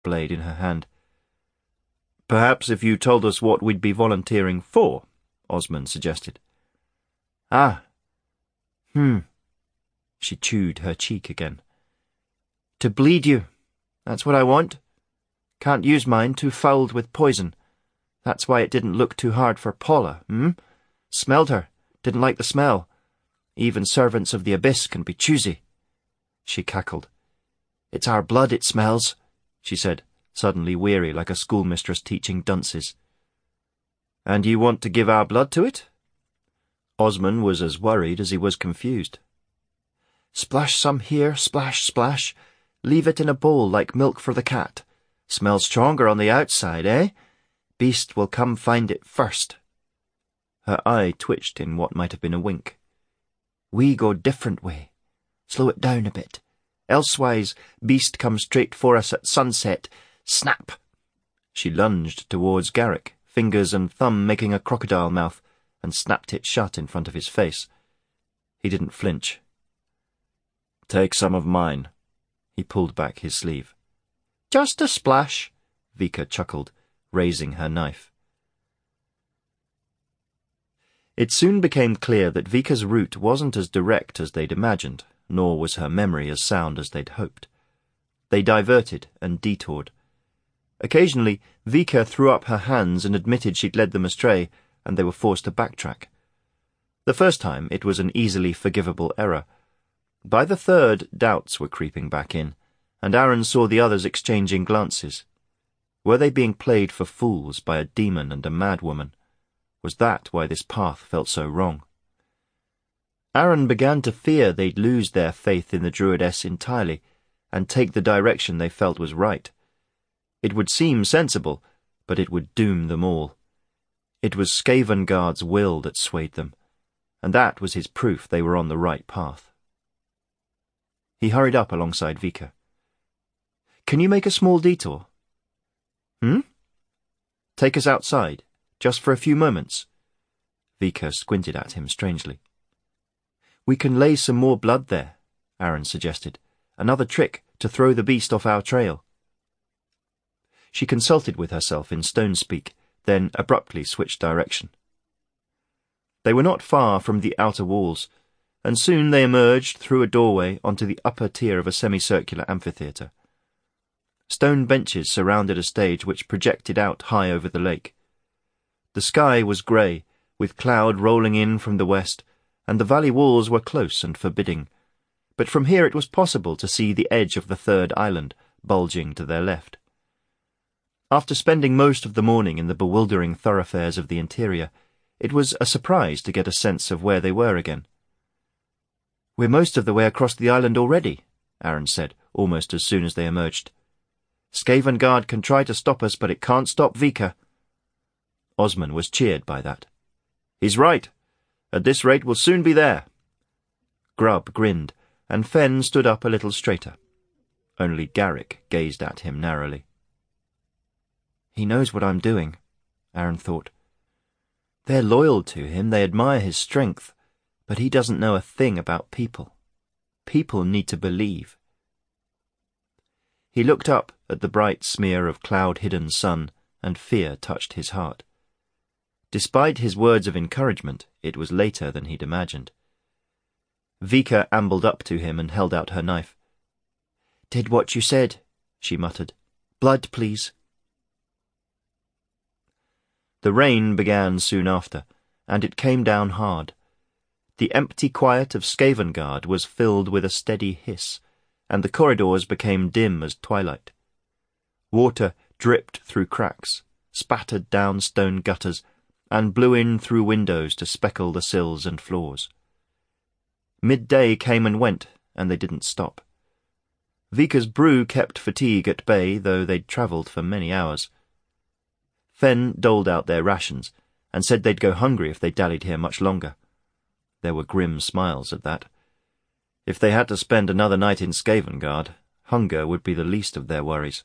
blade in her hand. "Perhaps if you told us what we'd be volunteering for," Osmond suggested. "Ah. She chewed her cheek again. To bleed you. That's what I want. Can't use mine, too fouled with poison. That's why it didn't look too hard for Paula, Smelled her, didn't like the smell. Even servants of the abyss can be choosy." She cackled. "It's our blood it smells," she said, suddenly weary like a schoolmistress teaching dunces. "And you want to give our blood to it?" Osmond was as worried as he was confused. "Splash some here, splash, splash. Leave it in a bowl like milk for the cat. Smells stronger on the outside, eh? Beast will come find it first." Her eye twitched in what might have been a wink. "We go different way. Slow it down a bit. Elsewise, beast comes straight for us at sunset. Snap!" She lunged towards Garrick, fingers and thumb making a crocodile mouth, and snapped it shut in front of his face. He didn't flinch. "Take some of mine." He pulled back his sleeve. "Just a splash," Vika chuckled, raising her knife. It soon became clear that Vika's route wasn't as direct as they'd imagined, nor was her memory as sound as they'd hoped. They diverted and detoured. Occasionally, Vika threw up her hands and admitted she'd led them astray, and they were forced to backtrack. The first time, it was an easily forgivable error. By the third, doubts were creeping back in, and Aaron saw the others exchanging glances. Were they being played for fools by a demon and a madwoman? Was that why this path felt so wrong? Aaron began to fear they'd lose their faith in the Druidess entirely, and take the direction they felt was right. It would seem sensible, but it would doom them all. It was Skavengard's will that swayed them, and that was his proof they were on the right path. He hurried up alongside Vika. "Can you make a small detour?" "Take us outside, just for a few moments." Vika squinted at him strangely. "We can lay some more blood there," Aaron suggested. "Another trick to throw the beast off our trail." She consulted with herself in stone speak, then abruptly switched direction. They were not far from the outer walls, and soon they emerged through a doorway onto the upper tier of a semicircular amphitheatre. Stone benches surrounded a stage which projected out high over the lake. The sky was grey, with cloud rolling in from the west, and the valley walls were close and forbidding, but from here it was possible to see the edge of the third island, bulging to their left. After spending most of the morning in the bewildering thoroughfares of the interior, it was a surprise to get a sense of where they were again. "We're most of the way across the island already," Aaron said, almost as soon as they emerged. "Skavengard can try to stop us, but it can't stop Vika." Osmond was cheered by that. "He's right. At this rate we'll soon be there." Grubb grinned, and Fenn stood up a little straighter. Only Garrick gazed at him narrowly. "He knows what I'm doing," Aaron thought. "They're loyal to him, they admire his strength, but he doesn't know a thing about people. People need to believe." He looked up at the bright smear of cloud-hidden sun, and fear touched his heart. Despite his words of encouragement, it was later than he'd imagined. Vika ambled up to him and held out her knife. "Did what you said," she muttered. "Blood, please." The rain began soon after, and it came down hard. The empty quiet of Skavengard was filled with a steady hiss, and the corridors became dim as twilight. Water dripped through cracks, spattered down stone gutters, and blew in through windows to speckle the sills and floors. Midday came and went, and they didn't stop. Vika's brew kept fatigue at bay, though they'd travelled for many hours. Fenn doled out their rations, and said they'd go hungry if they dallied here much longer. There were grim smiles at that. If they had to spend another night in Skavengard, hunger would be the least of their worries.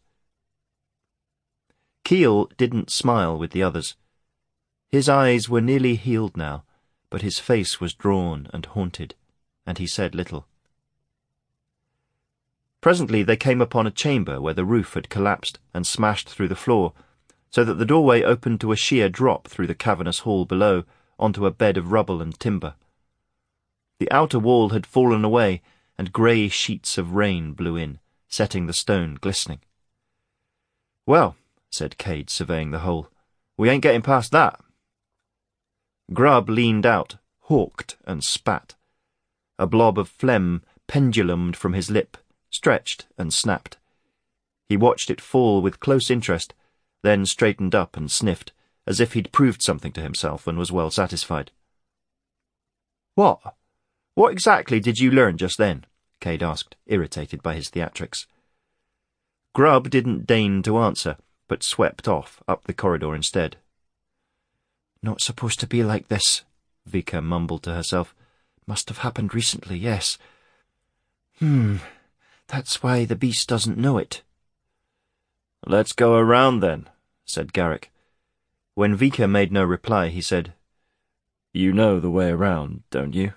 Keel didn't smile with the others. His eyes were nearly healed now, but his face was drawn and haunted, and he said little. Presently they came upon a chamber where the roof had collapsed and smashed through the floor, so that the doorway opened to a sheer drop through the cavernous hall below onto a bed of rubble and timber. The outer wall had fallen away, and grey sheets of rain blew in, setting the stone glistening. "Well," said Cade, surveying the hole, "we ain't getting past that." Grubb leaned out, hawked and spat. A blob of phlegm pendulumed from his lip, stretched and snapped. He watched it fall with close interest, then straightened up and sniffed, as if he'd proved something to himself and was well satisfied. "What? What exactly did you learn just then?" Cade asked, irritated by his theatrics. Grubb didn't deign to answer, but swept off, up the corridor instead. "Not supposed to be like this," Vika mumbled to herself. "Must have happened recently, yes. That's why the beast doesn't know it." "Let's go around then," said Garrick. When Vika made no reply, he said, "You know the way around, don't you?"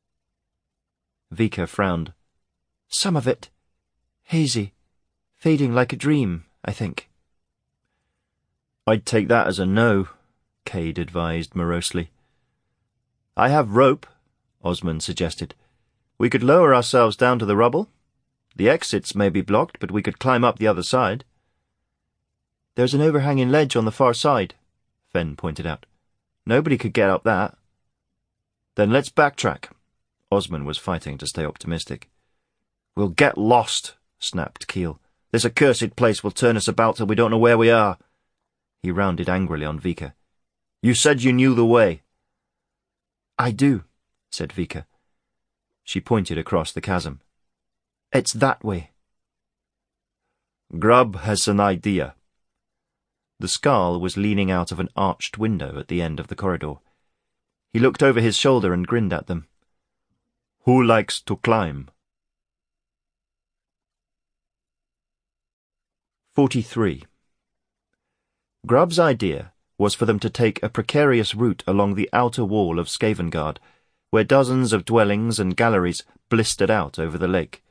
Vika frowned. "Some of it. Hazy. Fading like a dream, I think." "I'd take that as a no," Cade advised morosely. "I have rope," Osmond suggested. "We could lower ourselves down to the rubble. The exits may be blocked, but we could climb up the other side." "There's an overhanging ledge on the far side," Fenn pointed out. "Nobody could get up that." "Then let's backtrack." Osmond was fighting to stay optimistic. "We'll get lost," snapped Keel. "This accursed place will turn us about till we don't know where we are." He rounded angrily on Vika. "You said you knew the way." "I do," said Vika. She pointed across the chasm. "It's that way." "Grubb has an idea." The Scarl was leaning out of an arched window at the end of the corridor. He looked over his shoulder and grinned at them. "Who likes to climb?" 43. Grubb's idea was for them to take a precarious route along the outer wall of Skavengard, where dozens of dwellings and galleries blistered out over the lake.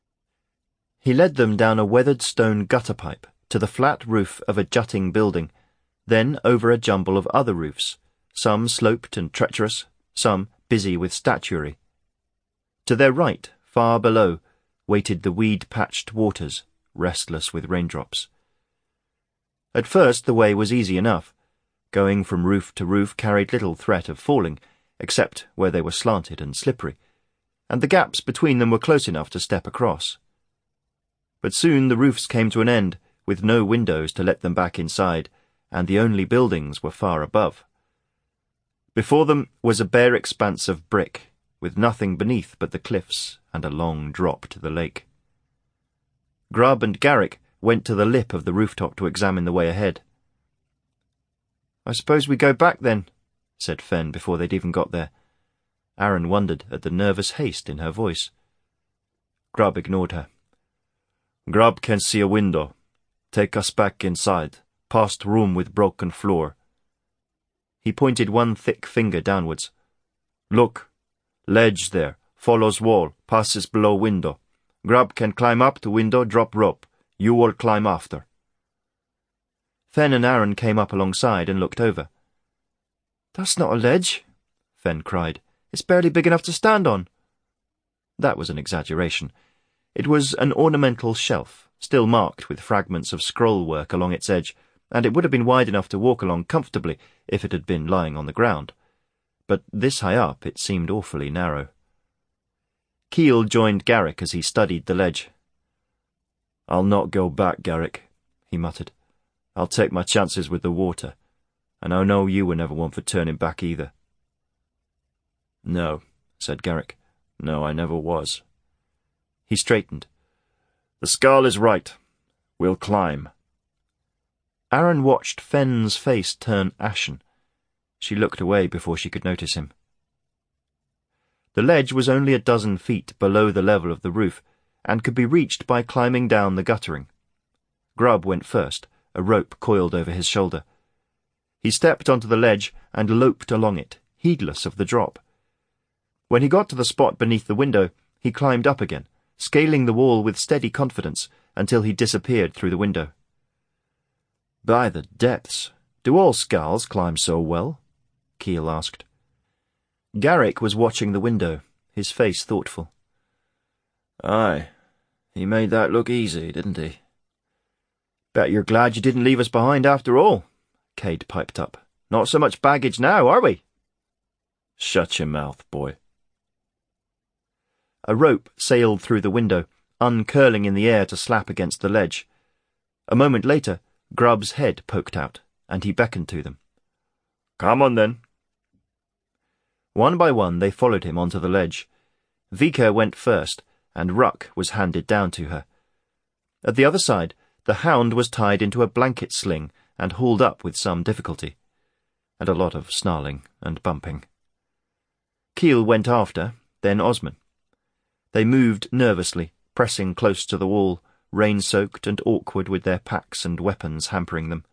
He led them down a weathered stone gutter pipe to the flat roof of a jutting building, then over a jumble of other roofs, some sloped and treacherous, some busy with statuary. To their right, far below, waited the weed-patched waters, restless with raindrops. At first the way was easy enough. Going from roof to roof carried little threat of falling, except where they were slanted and slippery, and the gaps between them were close enough to step across. But soon the roofs came to an end, with no windows to let them back inside, and the only buildings were far above. Before them was a bare expanse of brick, with nothing beneath but the cliffs and a long drop to the lake. Grubb and Garrick went to the lip of the rooftop to examine the way ahead. "I suppose we go back then," said Fenn before they'd even got there. Aaron wondered at the nervous haste in her voice. Grubb ignored her. "Grubb can see a window. Take us back inside, past room with broken floor." He pointed one thick finger downwards. "Look, ledge there, follows wall, passes below window. Grubb can climb up to window, drop rope. You all climb after." Fenn and Aaron came up alongside and looked over. "That's not a ledge," Fenn cried. "It's barely big enough to stand on." That was an exaggeration. It was an ornamental shelf, still marked with fragments of scroll work along its edge, and it would have been wide enough to walk along comfortably if it had been lying on the ground. But this high up it seemed awfully narrow. Keel joined Garrick as he studied the ledge. "I'll not go back, Garrick," he muttered. "I'll take my chances with the water, and I know you were never one for turning back either." "No," said Garrick. "No, I never was." He straightened. "The Scarl is right. We'll climb." Aaron watched Fenn's face turn ashen. She looked away before she could notice him. The ledge was only a dozen feet below the level of the roof, and could be reached by climbing down the guttering. Grubb went first, a rope coiled over his shoulder. He stepped onto the ledge and loped along it, heedless of the drop. When he got to the spot beneath the window, he climbed up again, scaling the wall with steady confidence until he disappeared through the window. "By the depths, do all Skals climb so well?" Keel asked. Garrick was watching the window, his face thoughtful. "Aye, he made that look easy, didn't he?" "Bet you're glad you didn't leave us behind after all," Cade piped up. "Not so much baggage now, are we?" "Shut your mouth, boy." A rope sailed through the window, uncurling in the air to slap against the ledge. A moment later, Grubb's head poked out, and he beckoned to them. "Come on, then." One by one they followed him onto the ledge. Vika went first, and Ruck was handed down to her. At the other side, the hound was tied into a blanket sling and hauled up with some difficulty, and a lot of snarling and bumping. Keel went after, then Osman. They moved nervously, pressing close to the wall, rain-soaked and awkward with their packs and weapons hampering them.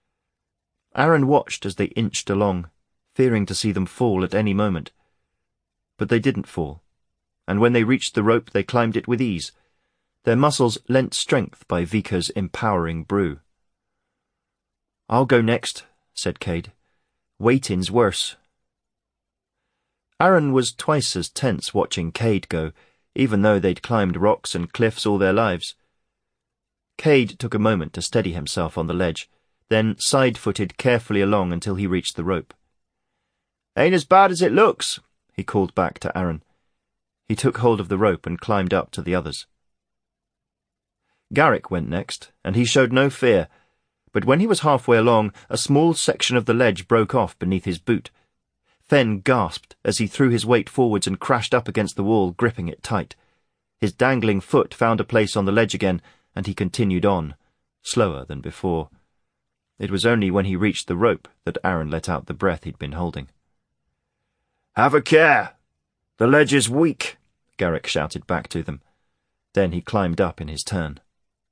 Aaron watched as they inched along, fearing to see them fall at any moment. But they didn't fall, and when they reached the rope they climbed it with ease, their muscles lent strength by Vika's empowering brew. "I'll go next," said Cade. "Waiting's worse." Aaron was twice as tense watching Cade go, even though they'd climbed rocks and cliffs all their lives. Cade took a moment to steady himself on the ledge, then side-footed carefully along until he reached the rope. "Ain't as bad as it looks," he called back to Aaron. He took hold of the rope and climbed up to the others. Garrick went next, and he showed no fear, but when he was halfway along, a small section of the ledge broke off beneath his boot. Fenn gasped as he threw his weight forwards and crashed up against the wall, gripping it tight. His dangling foot found a place on the ledge again, and he continued on, slower than before. It was only when he reached the rope that Aaron let out the breath he'd been holding. "Have a care! The ledge is weak," Garrick shouted back to them. Then he climbed up in his turn.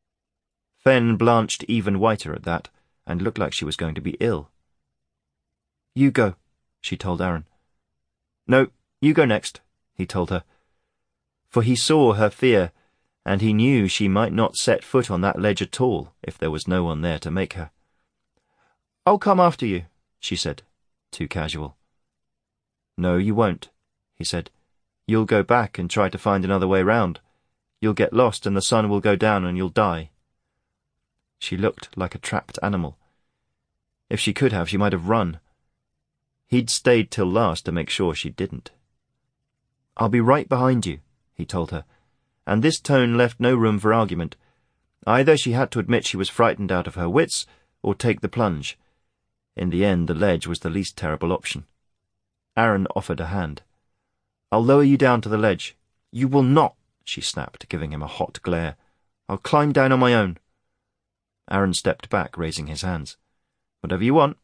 Fenn blanched even whiter at that, and looked like she was going to be ill. "You go," she told Aaron. "No, you go next," he told her. For he saw her fear, and he knew she might not set foot on that ledge at all if there was no one there to make her. "I'll come after you," she said, too casual. "No, you won't," he said. "You'll go back and try to find another way round. You'll get lost and the sun will go down and you'll die." She looked like a trapped animal. If she could have, she might have run. He'd stayed till last to make sure she didn't. "I'll be right behind you," he told her, and this tone left no room for argument. Either she had to admit she was frightened out of her wits, or take the plunge. In the end, the ledge was the least terrible option. Aaron offered a hand. "I'll lower you down to the ledge." "You will not," she snapped, giving him a hot glare. "I'll climb down on my own." Aaron stepped back, raising his hands. "Whatever you want."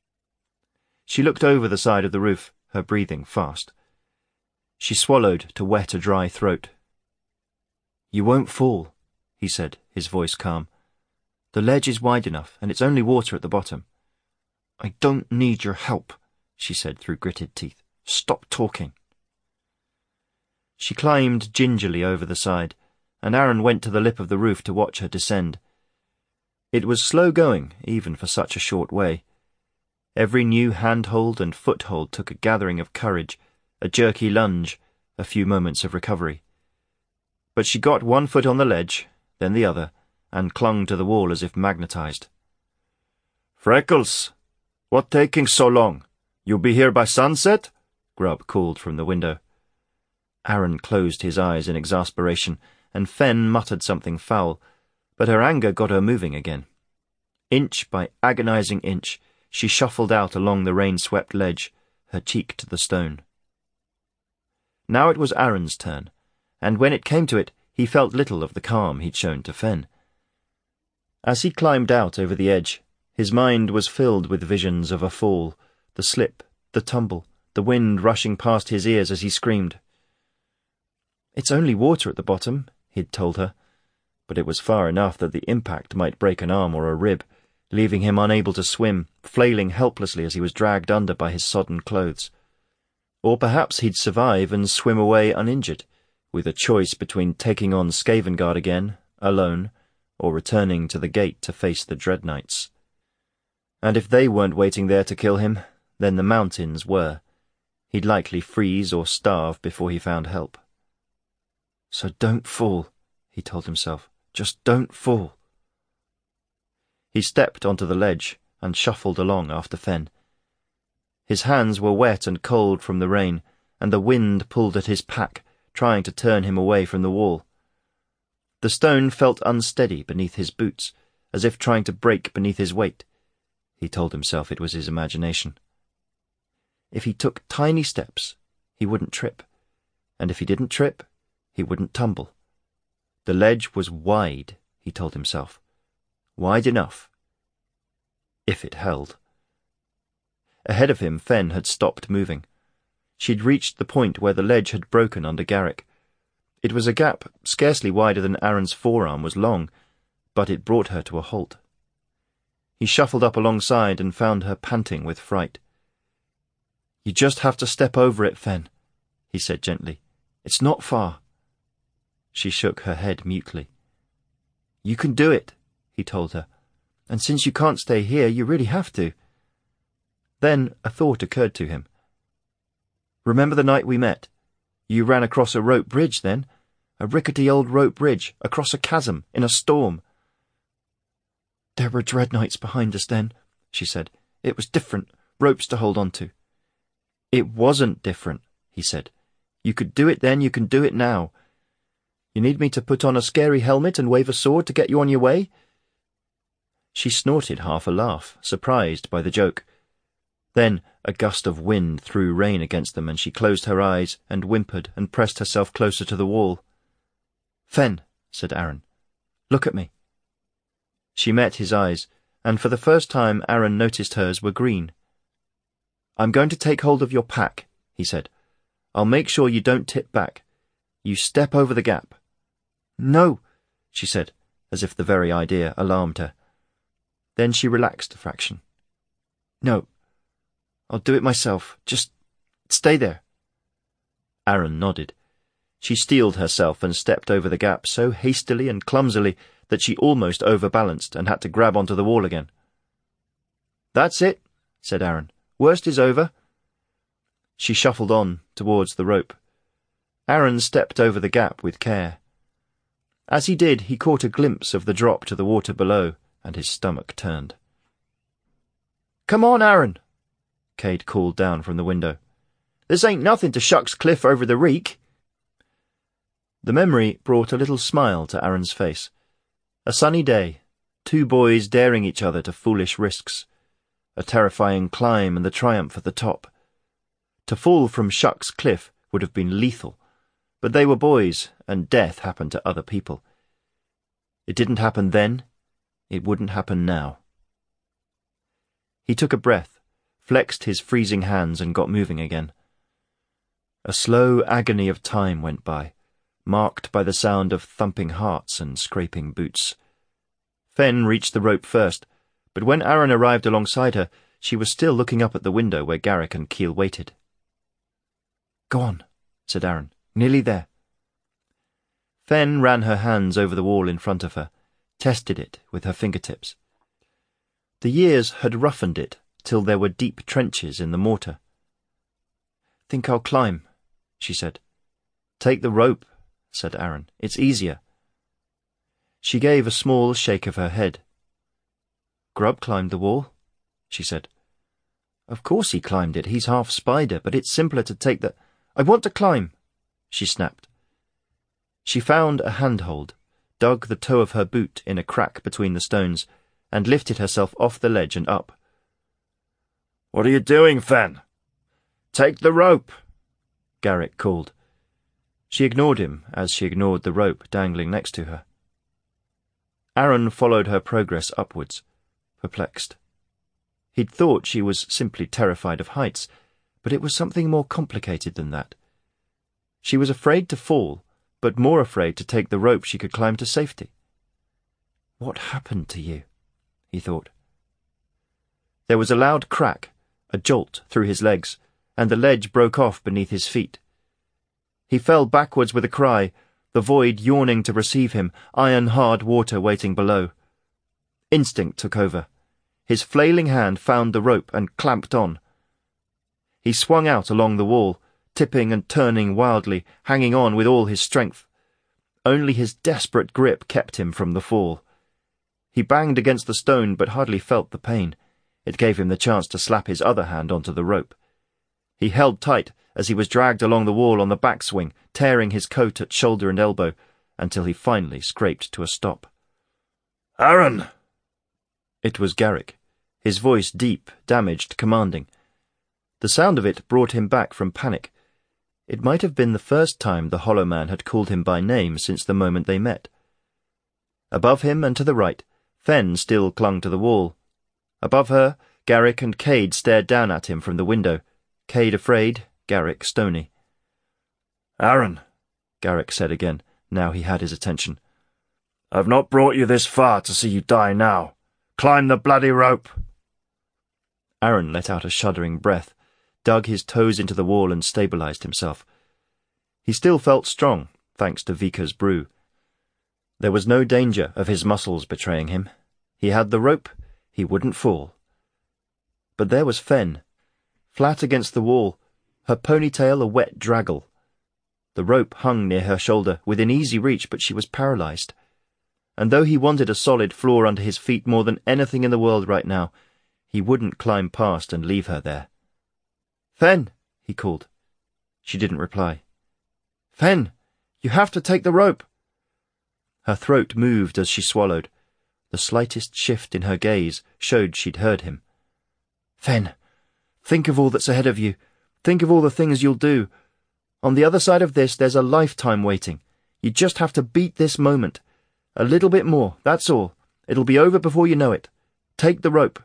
She looked over the side of the roof, her breathing fast. She swallowed to wet a dry throat. "You won't fall," he said, his voice calm. "The ledge is wide enough, and it's only water at the bottom." "I don't need your help," she said through gritted teeth. "Stop talking." She climbed gingerly over the side, and Aaron went to the lip of the roof to watch her descend. It was slow going, even for such a short way. Every new handhold and foothold took a gathering of courage, a jerky lunge, a few moments of recovery. But she got one foot on the ledge, then the other, and clung to the wall as if magnetized. "Freckles, what taking so long? You'll be here by sunset?" Grubb called from the window. Aaron closed his eyes in exasperation, and Fenn muttered something foul, but her anger got her moving again. Inch by agonizing inch, she shuffled out along the rain-swept ledge, her cheek to the stone. Now it was Aaron's turn, and when it came to it, he felt little of the calm he'd shown to Fenn. As he climbed out over the edge, his mind was filled with visions of a fall, the slip, the tumble, the wind rushing past his ears as he screamed. "It's only water at the bottom," he'd told her, but it was far enough that the impact might break an arm or a rib, leaving him unable to swim, flailing helplessly as he was dragged under by his sodden clothes. Or perhaps he'd survive and swim away uninjured, with a choice between taking on Skavengard again, alone, or returning to the gate to face the Dread Knights. And if they weren't waiting there to kill him, then the mountains were. He'd likely freeze or starve before he found help. So don't fall, he told himself. Just don't fall. He stepped onto the ledge and shuffled along after Fenn. His hands were wet and cold from the rain, and the wind pulled at his pack, trying to turn him away from the wall. The stone felt unsteady beneath his boots, as if trying to break beneath his weight. He told himself it was his imagination. If he took tiny steps, he wouldn't trip, and if he didn't trip, he wouldn't tumble. The ledge was wide, he told himself. Wide enough. If it held. Ahead of him, Fenn had stopped moving. She'd reached the point where the ledge had broken under Garrick. It was a gap scarcely wider than Aaron's forearm was long, but it brought her to a halt. He shuffled up alongside and found her panting with fright. "You just have to step over it, Fenn," he said gently. "It's not far." She shook her head mutely. "You can do it," he told her. "And since you can't stay here, you really have to." Then a thought occurred to him. "Remember the night we met? You ran across a rope bridge then? A rickety old rope bridge, across a chasm, in a storm." "There were Dread Knights behind us then," she said. "It was different, ropes to hold on to." "It wasn't different," he said. "You could do it then, you can do it now. You need me to put on a scary helmet and wave a sword to get you on your way?" She snorted half a laugh, surprised by the joke. Then a gust of wind threw rain against them, and she closed her eyes and whimpered and pressed herself closer to the wall. "Fenn," said Aaron, "look at me." She met his eyes, and for the first time Aaron noticed hers were green. "I'm going to take hold of your pack," he said. "I'll make sure you don't tip back. You step over the gap." "No," she said, as if the very idea alarmed her. Then she relaxed a fraction. "No, I'll do it myself. Just stay there." Aaron nodded. She steeled herself and stepped over the gap so hastily and clumsily that she almost overbalanced and had to grab onto the wall again. "That's it," said Aaron. "Worst is over." She shuffled on towards the rope. Aaron stepped over the gap with care. As he did, he caught a glimpse of the drop to the water below, and his stomach turned. "Come on, Aaron," Cade called down from the window. "This ain't nothing to Shuck's Cliff over the reek." The memory brought a little smile to Aaron's face. A sunny day, two boys daring each other to foolish risks, a terrifying climb and the triumph at the top. To fall from Shuck's Cliff would have been lethal, but they were boys, and death happened to other people. It didn't happen then, it wouldn't happen now. He took a breath, flexed his freezing hands and got moving again. A slow agony of time went by, marked by the sound of thumping hearts and scraping boots. Fenn reached the rope first, but when Aaron arrived alongside her, she was still looking up at the window where Garrick and Keel waited. "Go on," said Aaron. "Nearly there." Fenn ran her hands over the wall in front of her, tested it with her fingertips. The years had roughened it till there were deep trenches in the mortar. "Think I'll climb," she said. "Take the rope," said Aaron. "It's easier." She gave a small shake of her head. "Grubb climbed the wall," she said. "Of course he climbed it. He's half spider, but it's simpler to take the—" "I want to climb," she snapped. She found a handhold, dug the toe of her boot in a crack between the stones, and lifted herself off the ledge and up. "What are you doing, Fenn?" "Take the rope," Garrick called. She ignored him as she ignored the rope dangling next to her. Aaron followed her progress upwards, perplexed. He'd thought she was simply terrified of heights, but it was something more complicated than that. She was afraid to fall, but more afraid to take the rope she could climb to safety. "What happened to you?" he thought. There was a loud crack, a jolt through his legs, and the ledge broke off beneath his feet. He fell backwards with a cry, the void yawning to receive him, iron-hard water waiting below. Instinct took over. His flailing hand found the rope and clamped on. He swung out along the wall, tipping and turning wildly, hanging on with all his strength. Only his desperate grip kept him from the fall. He banged against the stone but hardly felt the pain. It gave him the chance to slap his other hand onto the rope. He held tight as he was dragged along the wall on the backswing, tearing his coat at shoulder and elbow, until he finally scraped to a stop. "Aaron!" It was Garrick, his voice deep, damaged, commanding. The sound of it brought him back from panic. It might have been the first time the Hollow Man had called him by name since the moment they met. Above him and to the right, Fen still clung to the wall. Above her, Garrick and Cade stared down at him from the window, Cade afraid, Garrick stony. "Aaron," Garrick said again, now he had his attention. "I've not brought you this far to see you die now. Climb the bloody rope." Aaron let out a shuddering breath, dug his toes into the wall and stabilized himself. He still felt strong, thanks to Vika's brew. There was no danger of his muscles betraying him. He had the rope, he wouldn't fall. But there was Fen, flat against the wall, her ponytail a wet draggle. The rope hung near her shoulder, within easy reach, but she was paralyzed. And though he wanted a solid floor under his feet more than anything in the world right now, he wouldn't climb past and leave her there. "Fen," he called. She didn't reply. "Fen, you have to take the rope." Her throat moved as she swallowed. The slightest shift in her gaze showed she'd heard him. "Fen, think of all that's ahead of you. Think of all the things you'll do. On the other side of this, there's a lifetime waiting. You just have to beat this moment. A little bit more, that's all. It'll be over before you know it. Take the rope."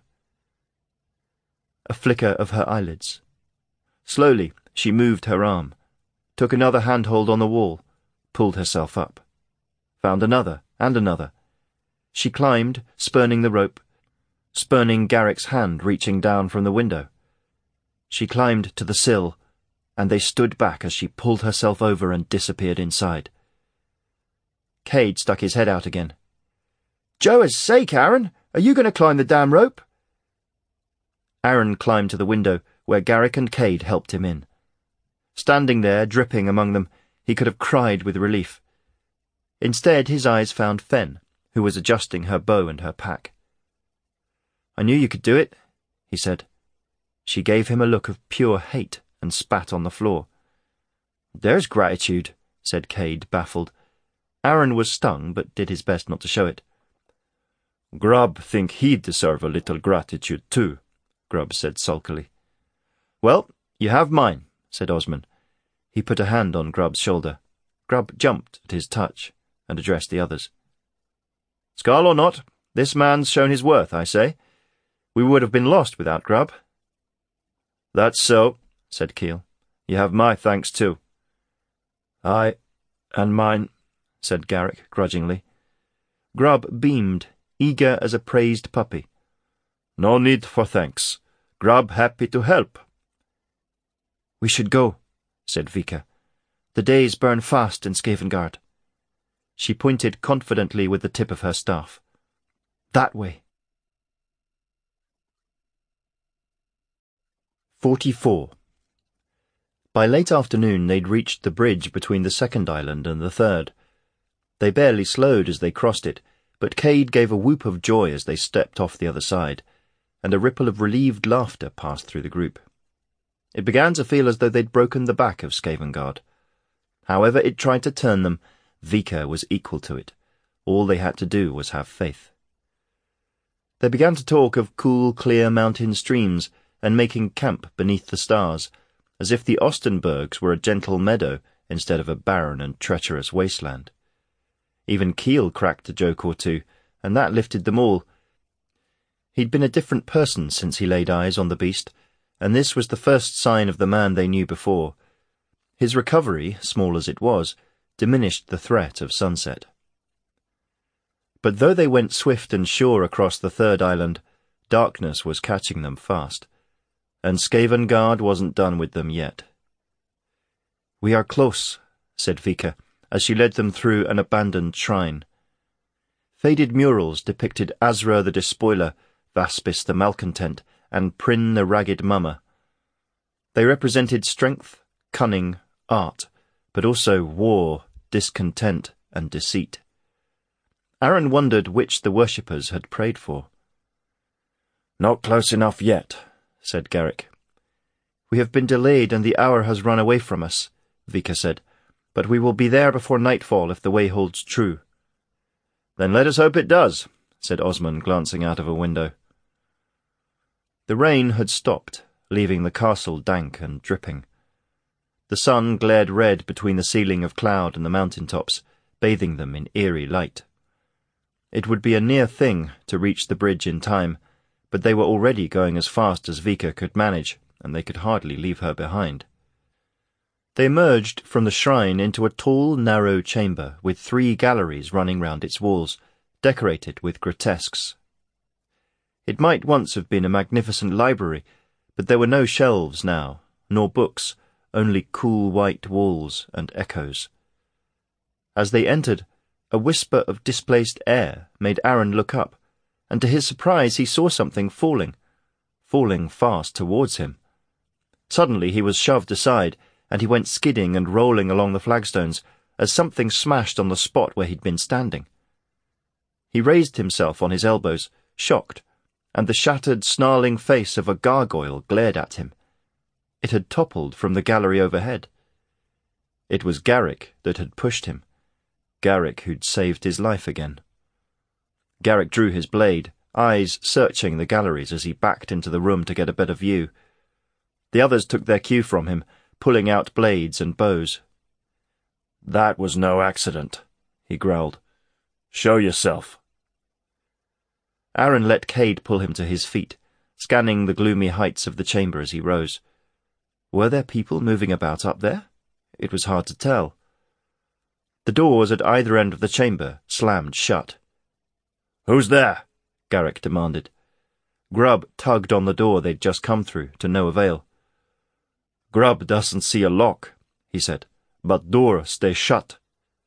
A flicker of her eyelids. Slowly, she moved her arm, took another handhold on the wall, pulled herself up. Found another, and another. She climbed, spurning the rope, spurning Garrick's hand reaching down from the window. She climbed to the sill, and they stood back as she pulled herself over and disappeared inside. Cade stuck his head out again. "Joe's sake, Aaron! Are you going to climb the damn rope?" Aaron climbed to the window, where Garrick and Cade helped him in. Standing there, dripping among them, he could have cried with relief. Instead, his eyes found Fen, who was adjusting her bow and her pack. "I knew you could do it," he said. She gave him a look of pure hate and spat on the floor. "There's gratitude," said Cade, baffled. Aaron was stung, but did his best not to show it. "Grubb think he'd deserve a little gratitude too," Grubb said sulkily. "Well, you have mine," said Osman. He put a hand on Grubb's shoulder. Grubb jumped at his touch and addressed the others. "Skull or not, this man's shown his worth, I say. We would have been lost without Grubb." "That's so," said Keel. "You have my thanks too." "Aye, and mine," said Garrick grudgingly. Grubb beamed, eager as a praised puppy. "No need for thanks. Grubb happy to help." "We should go," said Vika. "The days burn fast in Skavengard." She pointed confidently with the tip of her staff. "That way." 44. By late afternoon they'd reached the bridge between the second island and the third. They barely slowed as they crossed it, but Cade gave a whoop of joy as they stepped off the other side, and a ripple of relieved laughter passed through the group. It began to feel as though they'd broken the back of Skavengard. However it tried to turn them, Vika was equal to it. All they had to do was have faith. They began to talk of cool, clear mountain streams and making camp beneath the stars, as if the Ostenburgs were a gentle meadow instead of a barren and treacherous wasteland. Even Keel cracked a joke or two, and that lifted them all. He'd been a different person since he laid eyes on the beast, and this was the first sign of the man they knew before. His recovery, small as it was, diminished the threat of sunset. But though they went swift and sure across the third island, darkness was catching them fast, and Skavengard wasn't done with them yet. "We are close," said Vika, as she led them through an abandoned shrine. Faded murals depicted Azra the Despoiler, Vaspis the Malcontent, and Prin the Ragged Mummer. They represented strength, cunning, art, but also war, discontent, and deceit. Aaron wondered which the worshippers had prayed for. "Not close enough yet," said Garrick. "We have been delayed and the hour has run away from us," Vika said, "but we will be there before nightfall if the way holds true." "Then let us hope it does," said Osman, glancing out of a window. The rain had stopped, leaving the castle dank and dripping. The sun glared red between the ceiling of cloud and the mountain tops, bathing them in eerie light. It would be a near thing to reach the bridge in time, but they were already going as fast as Vika could manage, and they could hardly leave her behind. They emerged from the shrine into a tall, narrow chamber with 3 galleries running round its walls, decorated with grotesques. It might once have been a magnificent library, but there were no shelves now, nor books, only cool white walls and echoes. As they entered, a whisper of displaced air made Aaron look up, and to his surprise he saw something falling fast towards him. Suddenly he was shoved aside, and he went skidding and rolling along the flagstones as something smashed on the spot where he'd been standing. He raised himself on his elbows, shocked, and the shattered, snarling face of a gargoyle glared at him. It had toppled from the gallery overhead. It was Garrick that had pushed him, Garrick who'd saved his life again. Garrick drew his blade, eyes searching the galleries as he backed into the room to get a better view. The others took their cue from him, pulling out blades and bows. "That was no accident," he growled. "Show yourself." Aaron let Cade pull him to his feet, scanning the gloomy heights of the chamber as he rose. Were there people moving about up there? It was hard to tell. The doors at either end of the chamber slammed shut. "Who's there?" Garrick demanded. Grubb tugged on the door they'd just come through, to no avail. "Grubb doesn't see a lock," he said, "but door stay shut."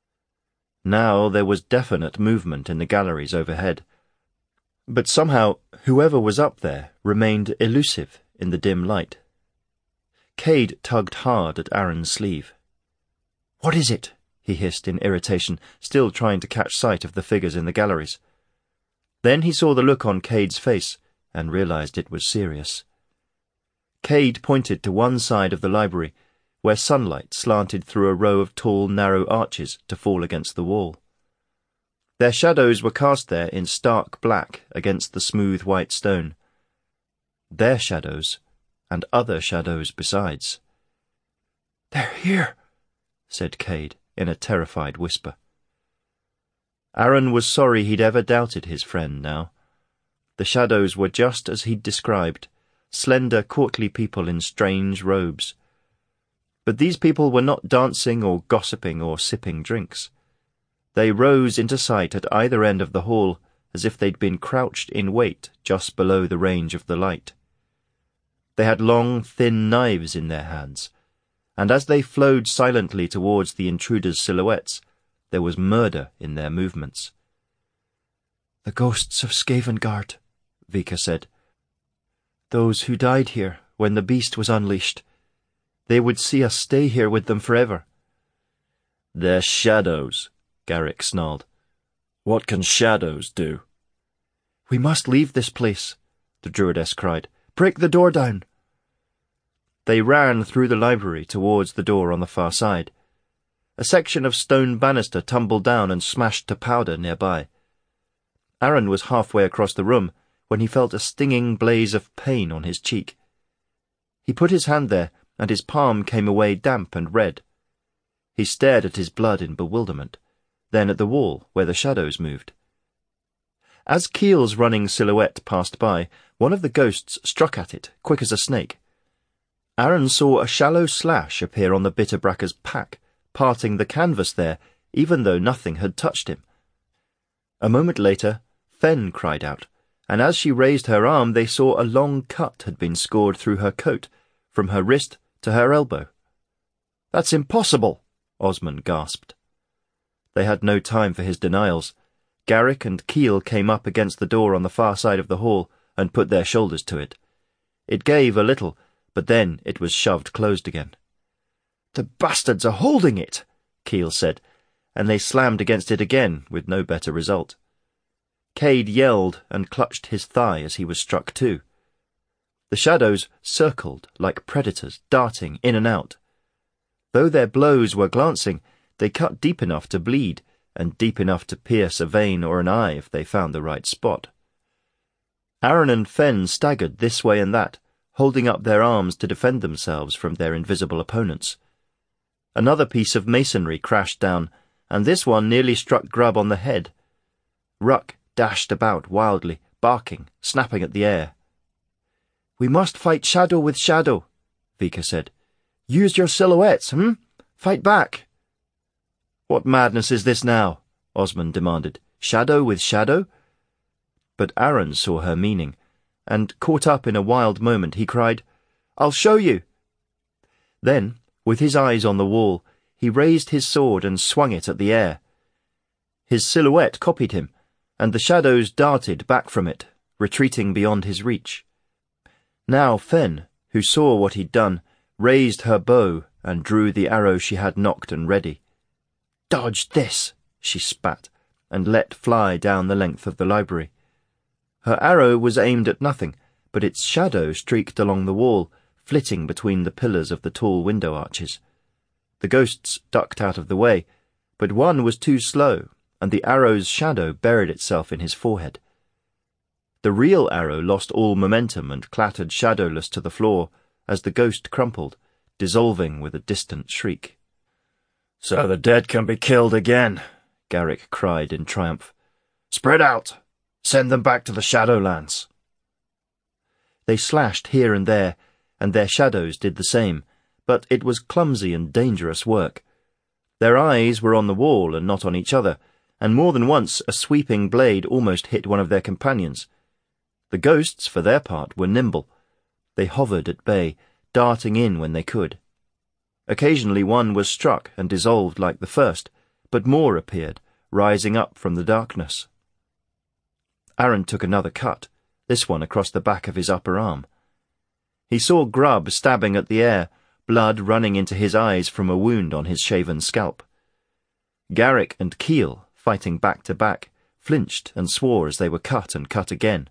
Now there was definite movement in the galleries overhead. But somehow, whoever was up there remained elusive in the dim light. Cade tugged hard at Aaron's sleeve. "What is it?" he hissed in irritation, still trying to catch sight of the figures in the galleries. Then he saw the look on Cade's face, and realized it was serious. Cade pointed to one side of the library, where sunlight slanted through a row of tall, narrow arches to fall against the wall. Their shadows were cast there in stark black against the smooth white stone. Their shadows, and other shadows besides. "They're here," said Cade in a terrified whisper. Aaron was sorry he'd ever doubted his friend now. The shadows were just as he'd described, slender, courtly people in strange robes. But these people were not dancing or gossiping or sipping drinks. They rose into sight at either end of the hall as if they'd been crouched in wait just below the range of the light. They had long, thin knives in their hands, and as they flowed silently towards the intruders' silhouettes, there was murder in their movements. "The ghosts of Skavengard," Vika said. "Those who died here when the beast was unleashed. They would see us stay here with them forever." "They're shadows," Garrick snarled. "What can shadows do?" "We must leave this place," the Druidess cried. "Break the door down." They ran through the library towards the door on the far side. A section of stone banister tumbled down and smashed to powder nearby. Aaron was halfway across the room when he felt a stinging blaze of pain on his cheek. He put his hand there, and his palm came away damp and red. He stared at his blood in bewilderment, then at the wall where the shadows moved. As Keel's running silhouette passed by, one of the ghosts struck at it, quick as a snake. Aaron saw a shallow slash appear on the Bitterbracker's pack, parting the canvas there, even though nothing had touched him. A moment later, Fen cried out, and as she raised her arm they saw a long cut had been scored through her coat, from her wrist to her elbow. "That's impossible," Osmond gasped. They had no time for his denials. Garrick and Keel came up against the door on the far side of the hall and put their shoulders to it. It gave a little, but then it was shoved closed again. "The bastards are holding it," Keel said, and they slammed against it again with no better result. Cade yelled and clutched his thigh as he was struck too. The shadows circled like predators, darting in and out. Though their blows were glancing, they cut deep enough to bleed, and deep enough to pierce a vein or an eye if they found the right spot. Aaron and Fenn staggered this way and that, holding up their arms to defend themselves from their invisible opponents. Another piece of masonry crashed down, and this one nearly struck Grubb on the head. Ruck dashed about wildly, barking, snapping at the air. "We must fight shadow with shadow," Vika said. "Use your silhouettes, Fight back." "What madness is this now?" Osmond demanded. "Shadow with shadow?" But Aaron saw her meaning, and, caught up in a wild moment, he cried, "I'll show you!" Then, with his eyes on the wall, he raised his sword and swung it at the air. His silhouette copied him, and the shadows darted back from it, retreating beyond his reach. Now Fenn, who saw what he'd done, raised her bow and drew the arrow she had nocked and ready. "Dodge this," she spat, and let fly down the length of the library. Her arrow was aimed at nothing, but its shadow streaked along the wall, flitting between the pillars of the tall window arches. The ghosts ducked out of the way, but one was too slow, and the arrow's shadow buried itself in his forehead. The real arrow lost all momentum and clattered shadowless to the floor as the ghost crumpled, dissolving with a distant shriek. "So the dead can be killed again," Garrick cried in triumph. "Spread out! Send them back to the Shadowlands." They slashed here and there, and their shadows did the same, but it was clumsy and dangerous work. Their eyes were on the wall and not on each other, and more than once a sweeping blade almost hit one of their companions. The ghosts, for their part, were nimble. They hovered at bay, darting in when they could. Occasionally one was struck and dissolved like the first, but more appeared, rising up from the darkness. Aaron took another cut, this one across the back of his upper arm. He saw Grubb stabbing at the air, blood running into his eyes from a wound on his shaven scalp. Garrick and Keel, fighting back to back, flinched and swore as they were cut and cut again.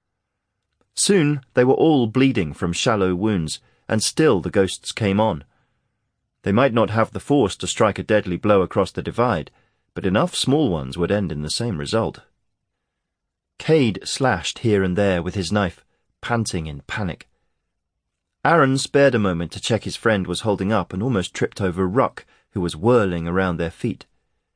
Soon they were all bleeding from shallow wounds, and still the ghosts came on. They might not have the force to strike a deadly blow across the divide, but enough small ones would end in the same result. Cade slashed here and there with his knife, panting in panic. Aaron spared a moment to check his friend was holding up and almost tripped over Ruck, who was whirling around their feet.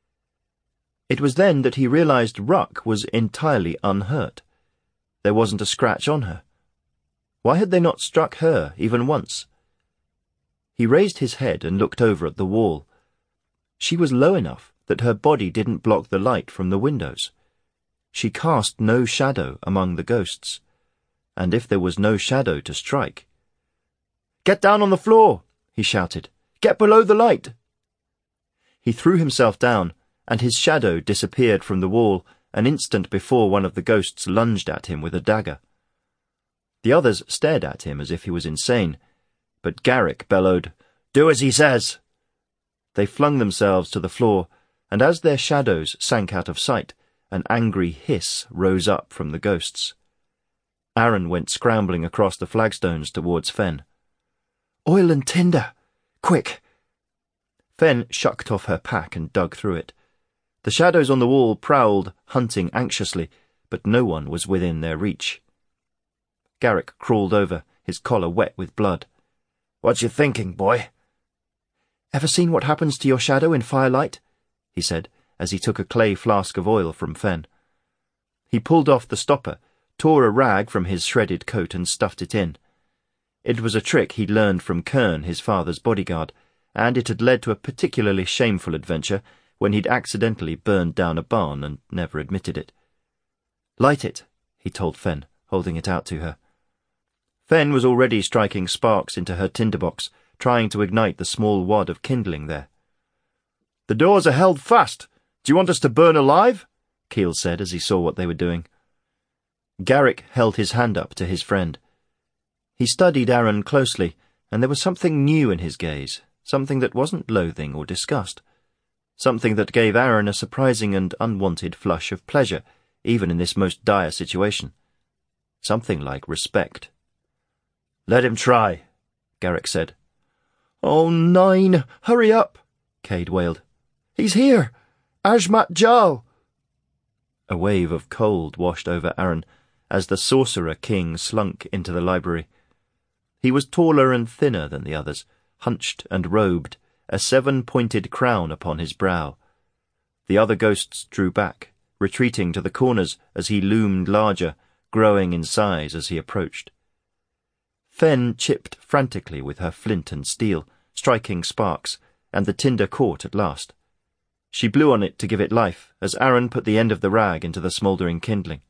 It was then that he realized Ruck was entirely unhurt. There wasn't a scratch on her. Why had they not struck her even once? He raised his head and looked over at the wall. She was low enough that her body didn't block the light from the windows. She cast no shadow among the ghosts, and if there was no shadow to strike— "Get down on the floor!" he shouted. "Get below the light!" He threw himself down, and his shadow disappeared from the wall an instant before one of the ghosts lunged at him with a dagger. The others stared at him as if he was insane, but Garrick bellowed, "Do as he says!" They flung themselves to the floor, and as their shadows sank out of sight, an angry hiss rose up from the ghosts. Aaron went scrambling across the flagstones towards Fenn. "Oil and tinder! Quick!" Fenn shucked off her pack and dug through it. The shadows on the wall prowled, hunting anxiously, but no one was within their reach. Garrick crawled over, his collar wet with blood. "What you thinking, boy?" "Ever seen what happens to your shadow in firelight?" he said, as he took a clay flask of oil from Fenn. He pulled off the stopper, tore a rag from his shredded coat and stuffed it in. It was a trick he'd learned from Kern, his father's bodyguard, and it had led to a particularly shameful adventure when he'd accidentally burned down a barn and never admitted it. "Light it," he told Fenn, holding it out to her. Fenn was already striking sparks into her tinderbox, trying to ignite the small wad of kindling there. "The doors are held fast. Do you want us to burn alive?" Keel said as he saw what they were doing. Garrick held his hand up to his friend. He studied Aaron closely, and there was something new in his gaze, something that wasn't loathing or disgust, something that gave Aaron a surprising and unwanted flush of pleasure, even in this most dire situation. Something like respect. "Let him try," Garrick said. "Oh, Nine, hurry up," Cade wailed. "He's here! Azmat Jal!" A wave of cold washed over Aaron as the Sorcerer King slunk into the library. He was taller and thinner than the others, hunched and robed, a 7-pointed crown upon his brow. The other ghosts drew back, retreating to the corners as he loomed larger, growing in size as he approached. Fen chipped frantically with her flint and steel, striking sparks, and the tinder caught at last. She blew on it to give it life as Aaron put the end of the rag into the smouldering kindling.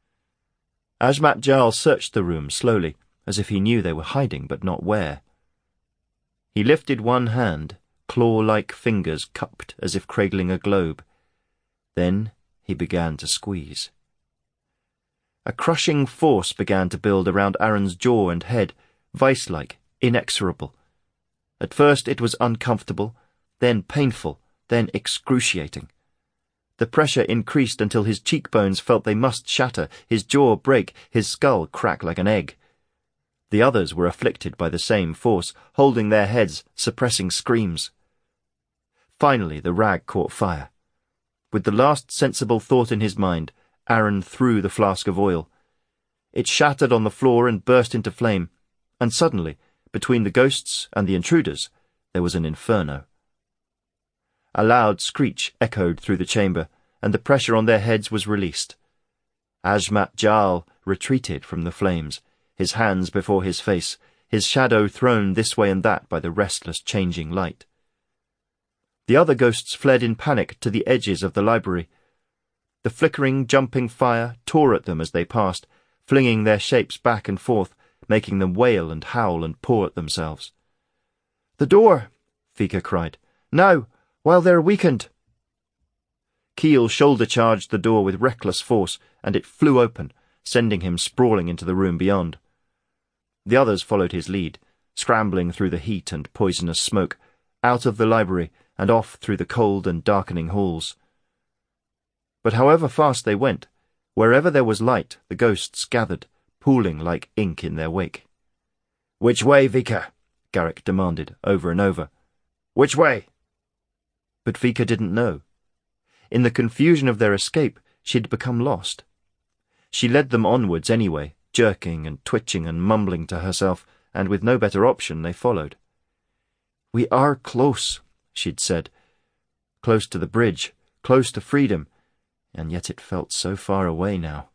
Azmat Jal searched the room slowly, as if he knew they were hiding but not where. He lifted one hand, claw-like fingers cupped as if cradling a globe. Then he began to squeeze. A crushing force began to build around Aaron's jaw and head, vice-like, inexorable. At first it was uncomfortable, then painful, then excruciating. The pressure increased until his cheekbones felt they must shatter, his jaw break, his skull crack like an egg. The others were afflicted by the same force, holding their heads, suppressing screams. Finally the rag caught fire. With the last sensible thought in his mind, Aaron threw the flask of oil. It shattered on the floor and burst into flame, and suddenly, between the ghosts and the intruders, there was an inferno. A loud screech echoed through the chamber, and the pressure on their heads was released. Azmat Jal retreated from the flames, his hands before his face, his shadow thrown this way and that by the restless changing light. The other ghosts fled in panic to the edges of the library. The flickering, jumping fire tore at them as they passed, flinging their shapes back and forth, making them wail and howl and paw at themselves. "The door!" Vika cried. "Now, while they're weakened!" Keel shoulder-charged the door with reckless force, and it flew open, sending him sprawling into the room beyond. The others followed his lead, scrambling through the heat and poisonous smoke, out of the library and off through the cold and darkening halls. But however fast they went, wherever there was light, the ghosts gathered, pooling like ink in their wake. "Which way, Vika?" Garrick demanded, over and over. "Which way?" But Vika didn't know. In the confusion of their escape, she'd become lost. She led them onwards anyway, jerking and twitching and mumbling to herself, and with no better option they followed. "We are close," she'd said. Close to the bridge, close to freedom, and yet it felt so far away now.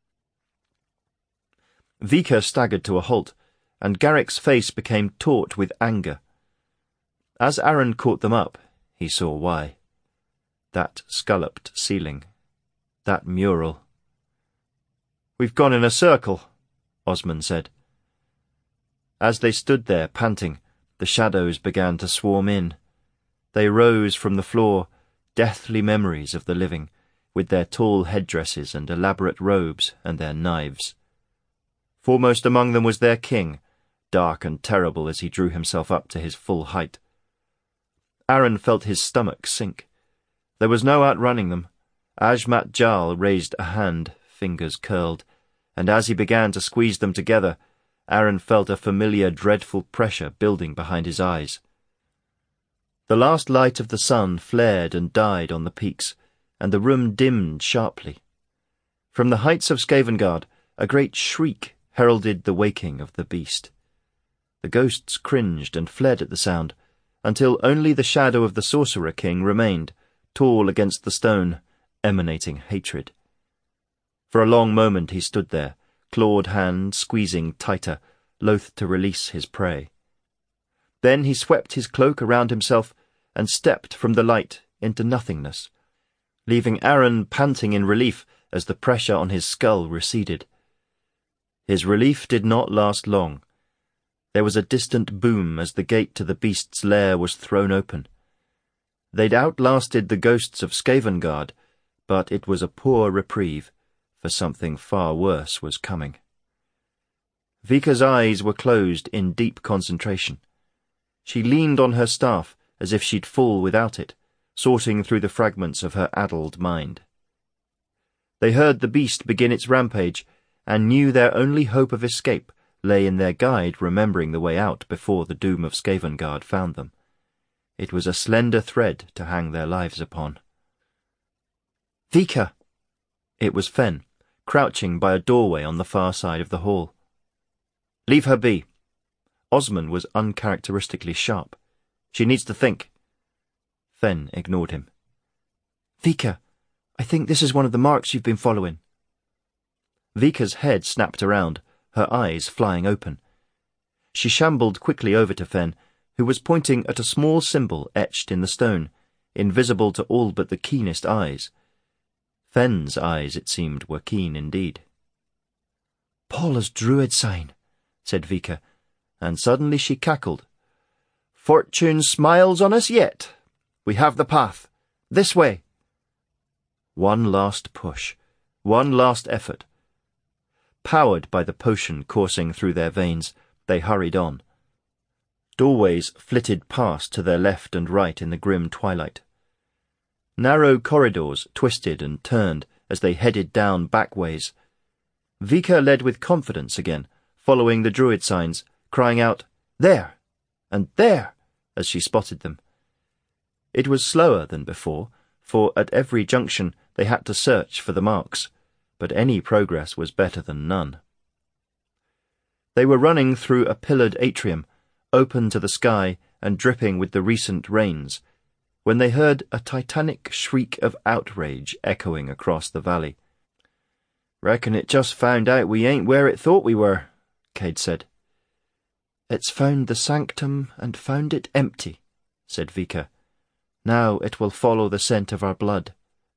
Vika staggered to a halt, and Garrick's face became taut with anger. As Aaron caught them up, he saw why. That scalloped ceiling. That mural. "We've gone in a circle," Osman said. As they stood there, panting, the shadows began to swarm in. They rose from the floor, deathly memories of the living, with their tall headdresses and elaborate robes and their knives. Foremost among them was their king, dark and terrible as he drew himself up to his full height. Aaron felt his stomach sink. There was no outrunning them. Azmat Jal raised a hand, fingers curled, and as he began to squeeze them together, Aaron felt a familiar, dreadful pressure building behind his eyes. The last light of the sun flared and died on the peaks, and the room dimmed sharply. From the heights of Skavengard, a great shriek heralded the waking of the beast. The ghosts cringed and fled at the sound, until only the shadow of the Sorcerer King remained, tall against the stone, emanating hatred. For a long moment he stood there, clawed hand squeezing tighter, loath to release his prey. Then he swept his cloak around himself and stepped from the light into nothingness, leaving Aaron panting in relief as the pressure on his skull receded. His relief did not last long. There was a distant boom as the gate to the beast's lair was thrown open. They'd outlasted the ghosts of Skavengard, but it was a poor reprieve, for something far worse was coming. Vika's eyes were closed in deep concentration. She leaned on her staff as if she'd fall without it, sorting through the fragments of her addled mind. They heard the beast begin its rampage, and knew their only hope of escape lay in their guide remembering the way out before the doom of Skavengard found them. It was a slender thread to hang their lives upon. "Vika!" It was Fen, crouching by a doorway on the far side of the hall. "Leave her be." Osman was uncharacteristically sharp. "She needs to think." Fen ignored him. "Vika, I think this is one of the marks you've been following." Vika's head snapped around, her eyes flying open. She shambled quickly over to Fen, who was pointing at a small symbol etched in the stone, invisible to all but the keenest eyes. Fen's eyes, it seemed, were keen indeed. "Paula's druid sign," said Vika, and suddenly she cackled. "Fortune smiles on us yet. We have the path. This way." One last push, one last effort. Powered by the potion coursing through their veins, they hurried on. Doorways flitted past to their left and right in the grim twilight. Narrow corridors twisted and turned as they headed down back ways. Vika led with confidence again, following the druid signs, crying out, "There!" and "There!" as she spotted them. It was slower than before, for at every junction they had to search for the marks, but any progress was better than none. They were running through a pillared atrium, open to the sky and dripping with the recent rains, when they heard a titanic shriek of outrage echoing across the valley. "Reckon it just found out we ain't where it thought we were," Cade said. "It's found the sanctum and found it empty," said Vika. "Now it will follow the scent of our blood."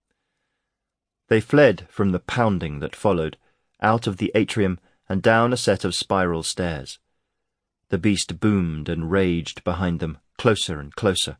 They fled from the pounding that followed, out of the atrium and down a set of spiral stairs. The beast boomed and raged behind them, closer and closer.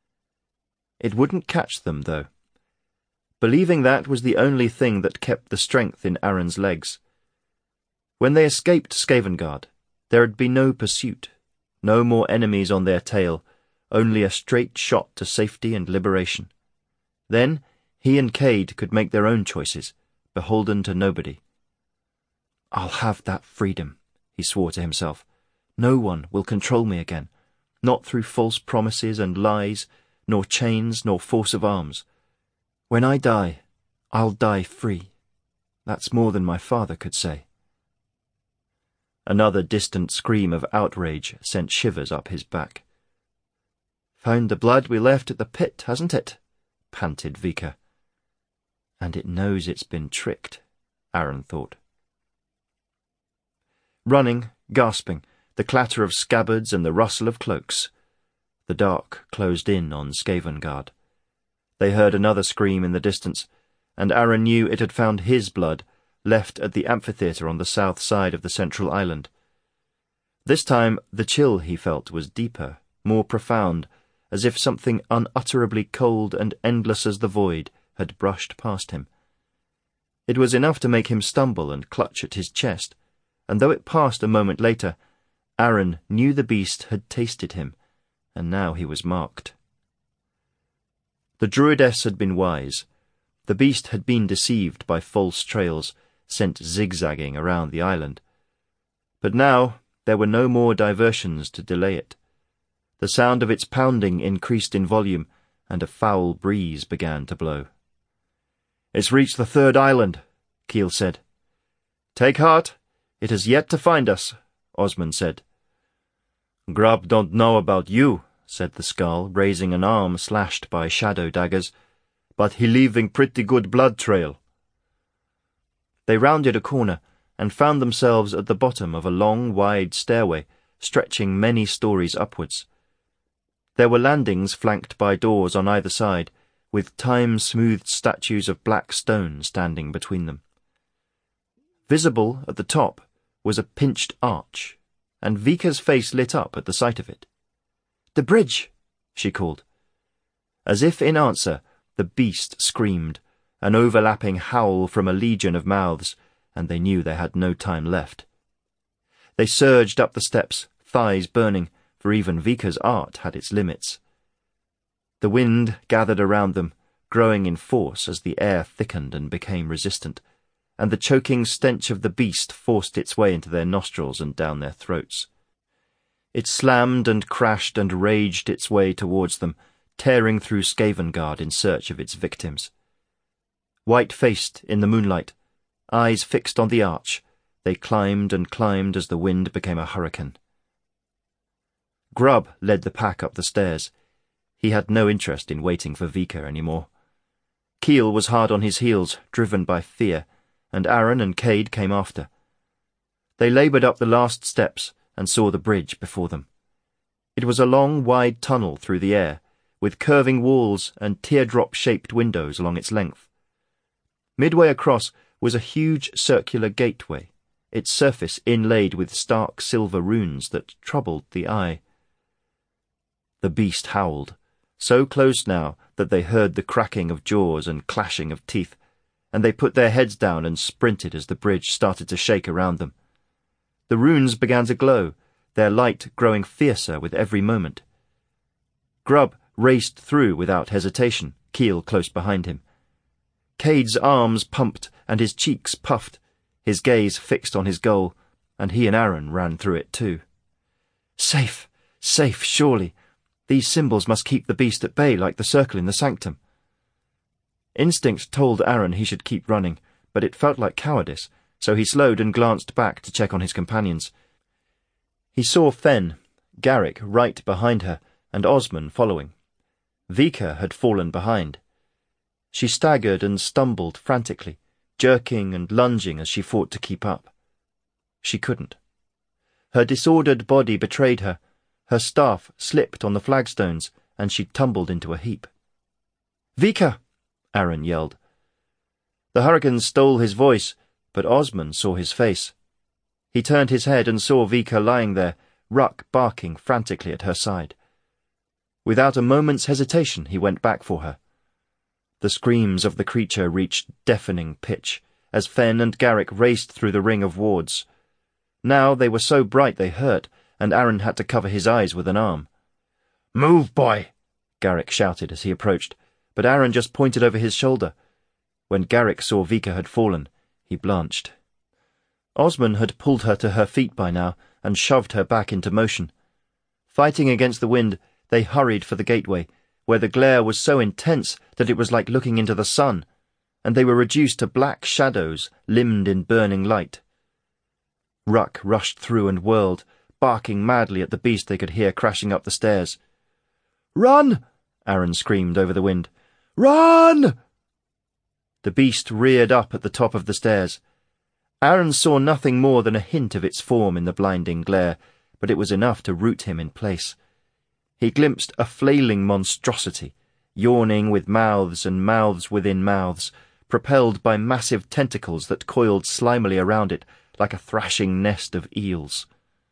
It wouldn't catch them, though. Believing that was the only thing that kept the strength in Aaron's legs. When they escaped Skavengard, there had been no pursuit, no more enemies on their tail, only a straight shot to safety and liberation. Then he and Cade could make their own choices, beholden to nobody. "I'll have that freedom," he swore to himself. "No one will control me again, not through false promises and lies, nor chains, nor force of arms. When I die, I'll die free. That's more than my father could say." Another distant scream of outrage sent shivers up his back. "Found the blood we left at the pit, hasn't it?" panted Vika. "And it knows it's been tricked," Aaron thought. Running, gasping, the clatter of scabbards and the rustle of cloaks. The dark closed in on Skavengard. They heard another scream in the distance, and Aaron knew it had found his blood, left at the amphitheatre on the south side of the central island. This time the chill he felt was deeper, more profound, as if something unutterably cold and endless as the void had brushed past him. It was enough to make him stumble and clutch at his chest, and though it passed a moment later, Aaron knew the beast had tasted him, and now he was marked. The druidess had been wise. The beast had been deceived by false trails, sent zigzagging around the island. But now there were no more diversions to delay it. The sound of its pounding increased in volume, and a foul breeze began to blow. "It's reached the third island," Keel said. "Take heart. It has yet to find us," Osman said. "Grub don't know about you," said the skull, raising an arm slashed by shadow daggers, "but he leaving pretty good blood trail." They rounded a corner and found themselves at the bottom of a long, wide stairway, stretching many stories upwards. There were landings flanked by doors on either side, with time-smoothed statues of black stone standing between them. Visible at the top was a pinched arch, and Vika's face lit up at the sight of it. "The bridge!" she called. As if in answer, the beast screamed, an overlapping howl from a legion of mouths, and they knew they had no time left. They surged up the steps, thighs burning, for even Vika's art had its limits. The wind gathered around them, growing in force as the air thickened and became resistant, and the choking stench of the beast forced its way into their nostrils and down their throats. It slammed and crashed and raged its way towards them, tearing through Skavengard in search of its victims. White-faced in the moonlight, eyes fixed on the arch, they climbed and climbed as the wind became a hurricane. Grubb led the pack up the stairs. He had no interest in waiting for Vika anymore. Keel was hard on his heels, driven by fear, and Aaron and Cade came after. They laboured up the last steps and saw the bridge before them. It was a long, wide tunnel through the air, with curving walls and teardrop-shaped windows along its length. Midway across was a huge circular gateway, its surface inlaid with stark silver runes that troubled the eye. The beast howled, so close now that they heard the cracking of jaws and clashing of teeth, and they put their heads down and sprinted as the bridge started to shake around them. The runes began to glow, their light growing fiercer with every moment. Grubb raced through without hesitation, Keel close behind him. Cade's arms pumped and his cheeks puffed, his gaze fixed on his goal, and he and Aaron ran through it too. Safe, safe, surely. These symbols must keep the beast at bay like the circle in the sanctum. Instinct told Aaron he should keep running, but it felt like cowardice, so he slowed and glanced back to check on his companions. He saw Fen, Garrick right behind her, and Osman following. Vika had fallen behind. She staggered and stumbled frantically, jerking and lunging as she fought to keep up. She couldn't. Her disordered body betrayed her. Her staff slipped on the flagstones, and she tumbled into a heap. "Vika!" Aaron yelled. The hurricane stole his voice, but Osman saw his face. He turned his head and saw Vika lying there, Ruck barking frantically at her side. Without a moment's hesitation, he went back for her. The screams of the creature reached deafening pitch as Fen and Garrick raced through the ring of wards. Now they were so bright they hurt, and Aaron had to cover his eyes with an arm. "Move, boy!" Garrick shouted as he approached, but Aaron just pointed over his shoulder. When Garrick saw Vika had fallen, he blanched. Osman had pulled her to her feet by now and shoved her back into motion. Fighting against the wind, they hurried for the gateway, where the glare was so intense that it was like looking into the sun, and they were reduced to black shadows limned in burning light. Ruck rushed through and whirled, barking madly at the beast they could hear crashing up the stairs. "Run!" Aaron screamed over the wind. "Run!" The beast reared up at the top of the stairs. Aaron saw nothing more than a hint of its form in the blinding glare, but it was enough to root him in place. He glimpsed a flailing monstrosity, yawning with mouths and mouths within mouths, propelled by massive tentacles that coiled slimily around it like a thrashing nest of eels.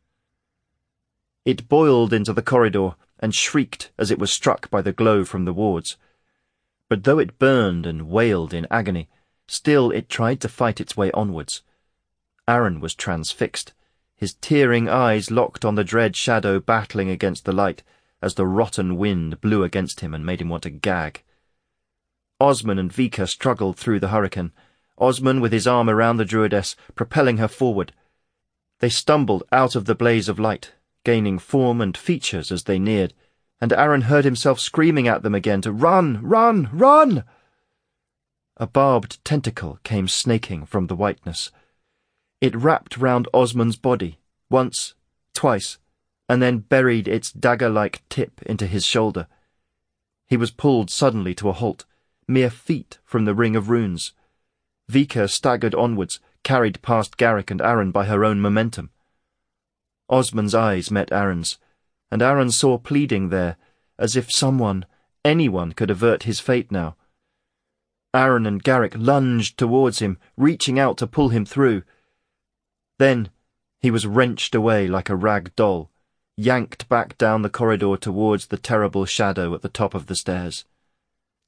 It boiled into the corridor and shrieked as it was struck by the glow from the wards. But though it burned and wailed in agony, still it tried to fight its way onwards. Aaron was transfixed, his tearing eyes locked on the dread shadow battling against the light as the rotten wind blew against him and made him want to gag. Osman and Vika struggled through the hurricane, Osman with his arm around the Druidess, propelling her forward. They stumbled out of the blaze of light, gaining form and features as they neared, and Aaron heard himself screaming at them again to run, run, run! A barbed tentacle came snaking from the whiteness. It wrapped round Osman's body, once, twice, and then buried its dagger-like tip into his shoulder. He was pulled suddenly to a halt, mere feet from the ring of runes. Vika staggered onwards, carried past Garrick and Aaron by her own momentum. Osman's eyes met Aaron's, and Aaron saw pleading there, as if someone, anyone, could avert his fate now. Aaron and Garrick lunged towards him, reaching out to pull him through. Then he was wrenched away like a rag doll, yanked back down the corridor towards the terrible shadow at the top of the stairs.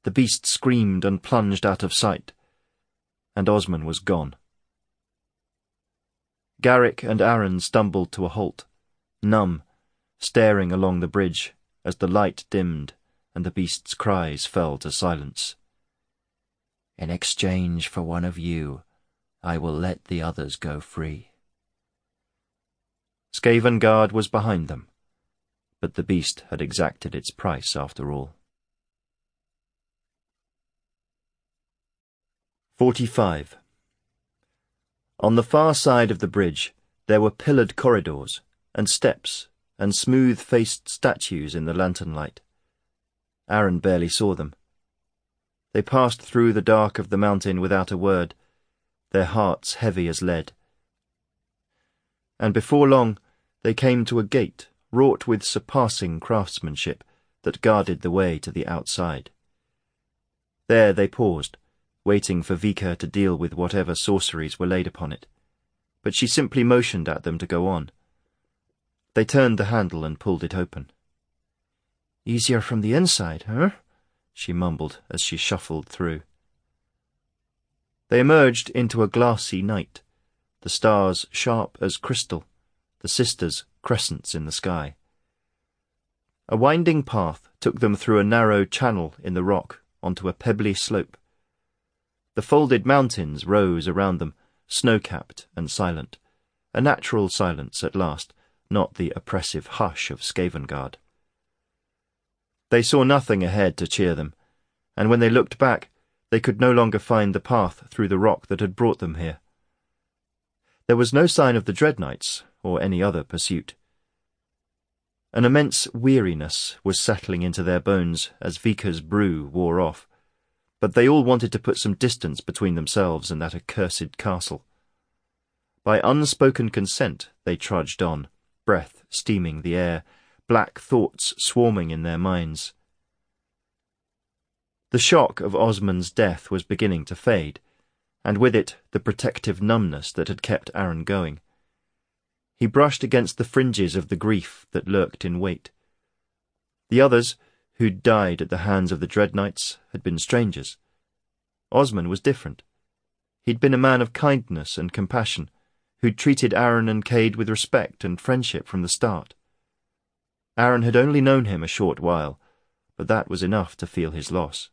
The beast screamed and plunged out of sight, and Osman was gone. Garrick and Aaron stumbled to a halt, numb, staring along the bridge as the light dimmed and the beast's cries fell to silence. "In exchange for one of you, I will let the others go free." Skavengard was behind them, but the beast had exacted its price after all. 45. On the far side of the bridge there were pillared corridors and steps and smooth-faced statues in the lantern light. Aaron barely saw them. They passed through the dark of the mountain without a word, their hearts heavy as lead. And before long they came to a gate wrought with surpassing craftsmanship that guarded the way to the outside. There they paused, waiting for Vika to deal with whatever sorceries were laid upon it, but she simply motioned at them to go on. They turned the handle and pulled it open. "Easier from the inside, huh?" she mumbled as she shuffled through. They emerged into a glassy night, the stars sharp as crystal, the sisters crescents in the sky. A winding path took them through a narrow channel in the rock onto a pebbly slope. The folded mountains rose around them, snow-capped and silent, a natural silence at last, not the oppressive hush of Skavengard. They saw nothing ahead to cheer them, and when they looked back, they could no longer find the path through the rock that had brought them here. There was no sign of the Dreadnights or any other pursuit. An immense weariness was settling into their bones as Vika's brew wore off, but they all wanted to put some distance between themselves and that accursed castle. By unspoken consent they trudged on, breath steaming the air, black thoughts swarming in their minds. The shock of Osman's death was beginning to fade, and with it the protective numbness that had kept Aaron going. He brushed against the fringes of the grief that lurked in wait. The others, who'd died at the hands of the Dreadnights, had been strangers. Osman was different. He'd been a man of kindness and compassion, who'd treated Aaron and Cade with respect and friendship from the start. Aaron had only known him a short while, but that was enough to feel his loss.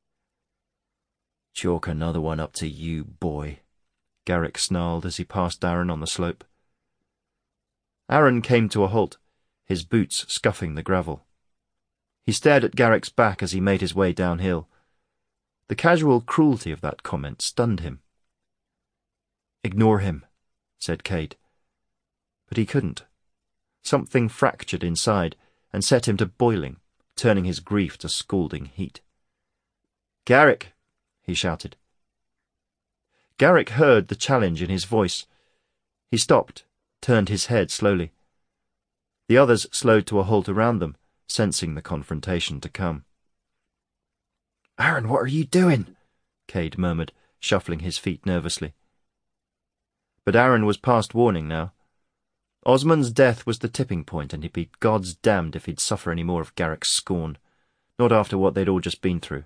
"Chalk another one up to you, boy," Garrick snarled as he passed Aaron on the slope. Aaron came to a halt, his boots scuffing the gravel. He stared at Garrick's back as he made his way downhill. The casual cruelty of that comment stunned him. "Ignore him," said Cade. But he couldn't. Something fractured inside and set him to boiling, turning his grief to scalding heat. "Garrick!" he shouted. Garrick heard the challenge in his voice. He stopped, turned his head slowly. The others slowed to a halt around them, sensing the confrontation to come. "Aaron, what are you doing?" Cade murmured, shuffling his feet nervously. But Aaron was past warning now. Osman's death was the tipping point, and he'd be God's damned if he'd suffer any more of Garrick's scorn, not after what they'd all just been through.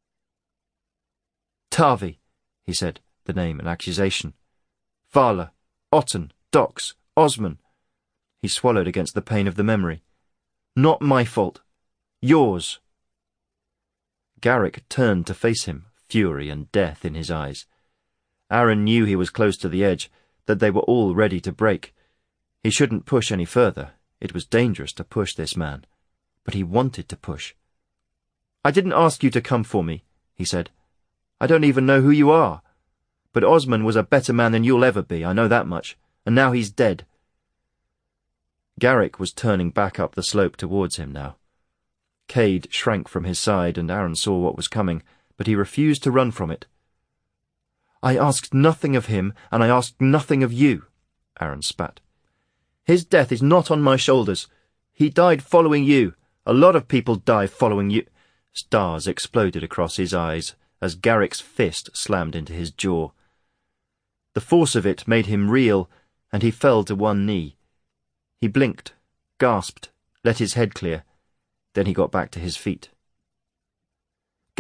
"Tavi," he said, the name an accusation. "Vala, Otten, Dox, Osman." He swallowed against the pain of the memory. "Not my fault. Yours." Garrick turned to face him, fury and death in his eyes. Aaron knew he was close to the edge, that they were all ready to break. He shouldn't push any further. It was dangerous to push this man. But he wanted to push. "I didn't ask you to come for me," he said. "I don't even know who you are. But Osman was a better man than you'll ever be, I know that much, and now he's dead." Garrick was turning back up the slope towards him now. Cade shrank from his side, and Aaron saw what was coming, but he refused to run from it. "I asked nothing of him, and I asked nothing of you," Aaron spat. "His death is not on my shoulders. He died following you. A lot of people die following you." Stars exploded across his eyes as Garrick's fist slammed into his jaw. The force of it made him reel, and he fell to one knee. He blinked, gasped, let his head clear. Then he got back to his feet. "Garrick,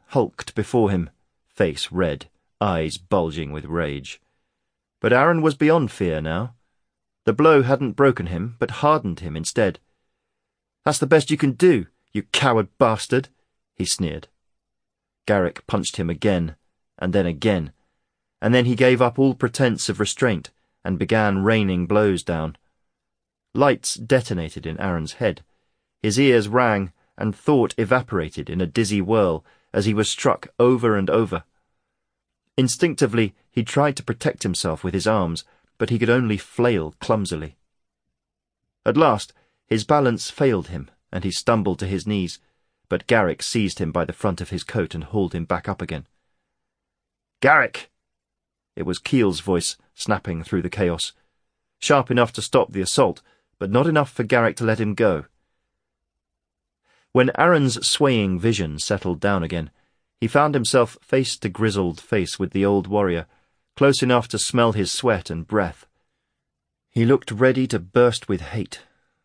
hulked before him, face red, eyes bulging with rage. But Aaron was beyond fear now. The blow hadn't broken him, but hardened him instead. "That's the best you can do, you coward bastard," he sneered. Garrick punched him again, and then he gave up all pretense of restraint and began raining blows down. Lights detonated in Aaron's head. His ears rang, and thought evaporated in a dizzy whirl as he was struck over and over. Instinctively, he tried to protect himself with his arms, but he could only flail clumsily. At last, his balance failed him, and he stumbled to his knees, but Garrick seized him by the front of his coat and hauled him back up again. "Garrick!" It was Keel's voice, snapping through the chaos. Sharp enough to stop the assault, but not enough for Garrick to let him go. When Aaron's swaying vision settled down again, he found himself face to grizzled face with the old warrior, close enough to smell his sweat and breath. He looked ready to burst with hate.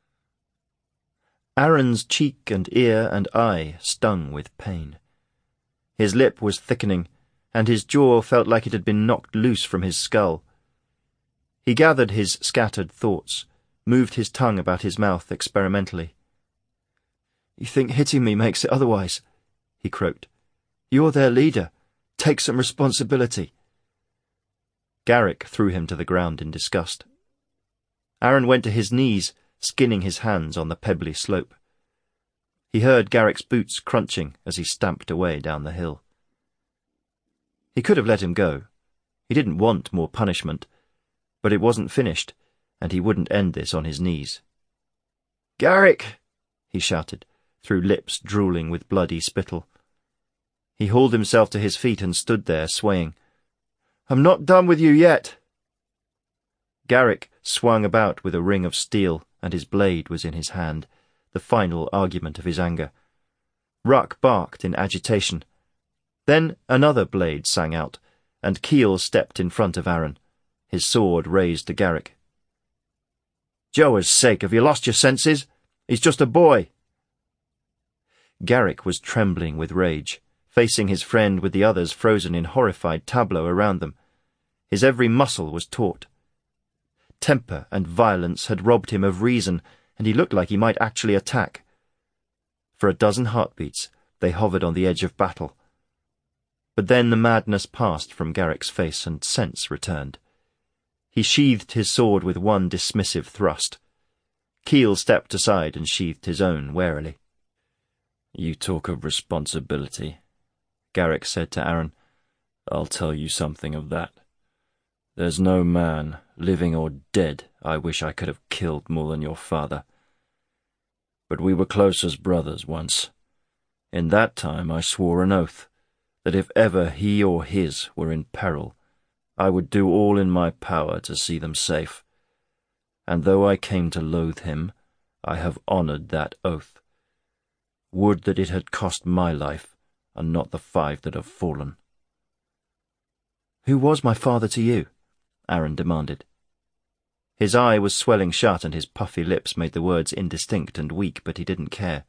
Aaron's cheek and ear and eye stung with pain. His lip was thickening, and his jaw felt like it had been knocked loose from his skull. He gathered his scattered thoughts, moved his tongue about his mouth experimentally. "You think hitting me makes it otherwise?" he croaked. "You're their leader. Take some responsibility." Garrick threw him to the ground in disgust. Aaron went to his knees, skinning his hands on the pebbly slope. He heard Garrick's boots crunching as he stamped away down the hill. He could have let him go. He didn't want more punishment, but it wasn't finished, and he wouldn't end this on his knees. "Garrick!" he shouted, through lips drooling with bloody spittle. He hauled himself to his feet and stood there, swaying. "I'm not done with you yet." Garrick swung about with a ring of steel, and his blade was in his hand, the final argument of his anger. Ruck barked in agitation. Then another blade sang out, and Keel stepped in front of Aaron, his sword raised to Garrick. "Joa's sake, have you lost your senses? He's just a boy." Garrick was trembling with rage, facing his friend with the others frozen in horrified tableau around them. His every muscle was taut. Temper and violence had robbed him of reason, and he looked like he might actually attack. For a dozen heartbeats, they hovered on the edge of battle. But then the madness passed from Garrick's face and sense returned. He sheathed his sword with one dismissive thrust. Keel stepped aside and sheathed his own warily. "You talk of responsibility," Garrick said to Aaron. "I'll tell you something of that. There's no man, living or dead, I wish I could have killed more than your father. But we were close as brothers once. In that time I swore an oath that if ever he or his were in peril, I would do all in my power to see them safe. And though I came to loathe him, I have honoured that oath. Would that it had cost my life, and not the 5 that have fallen." "Who was my father to you?" Aaron demanded. His eye was swelling shut and his puffy lips made the words indistinct and weak, but he didn't care.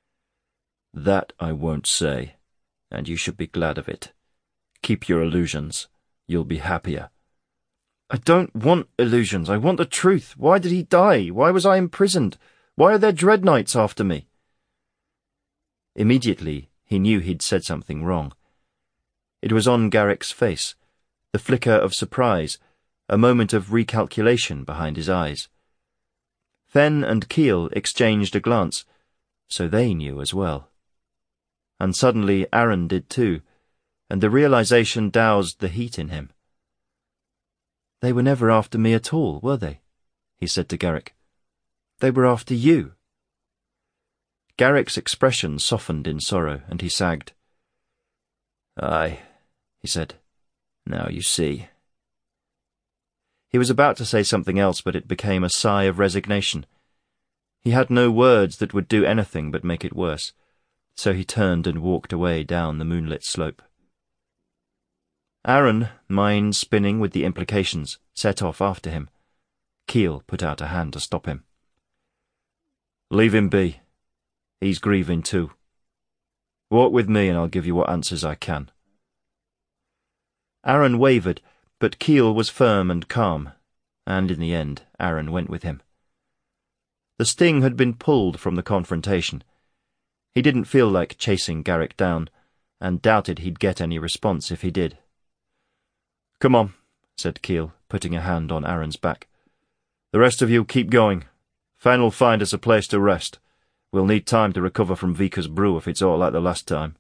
"That I won't say, and you should be glad of it. Keep your illusions. You'll be happier." "I don't want illusions. I want the truth. Why did he die? Why was I imprisoned? Why are there dread knights after me?" Immediately, he knew he'd said something wrong. It was on Garrick's face, the flicker of surprise, a moment of recalculation behind his eyes. Fenn and Keel exchanged a glance, so they knew as well. And suddenly Aaron did too, and the realization doused the heat in him. "They were never after me at all, were they?" he said to Garrick. "They were after you." Garrick's expression softened in sorrow, and he sagged. "Aye," he said. "Now you see." He was about to say something else, but it became a sigh of resignation. He had no words that would do anything but make it worse, so he turned and walked away down the moonlit slope. Aaron, mind spinning with the implications, set off after him. Keel put out a hand to stop him. "Leave him be. He's grieving too." Walk with me and I'll give you what answers I can. Aaron wavered, but Keel was firm and calm, and in the end Aaron went with him. The sting had been pulled from the confrontation. He didn't feel like chasing Garrick down, and doubted he'd get any response if he did. "Come on," said Keel, putting a hand on Aaron's back. "The rest of you keep going. Fen'll find us a place to rest. We'll need time to recover from Vika's brew if it's all like the last time."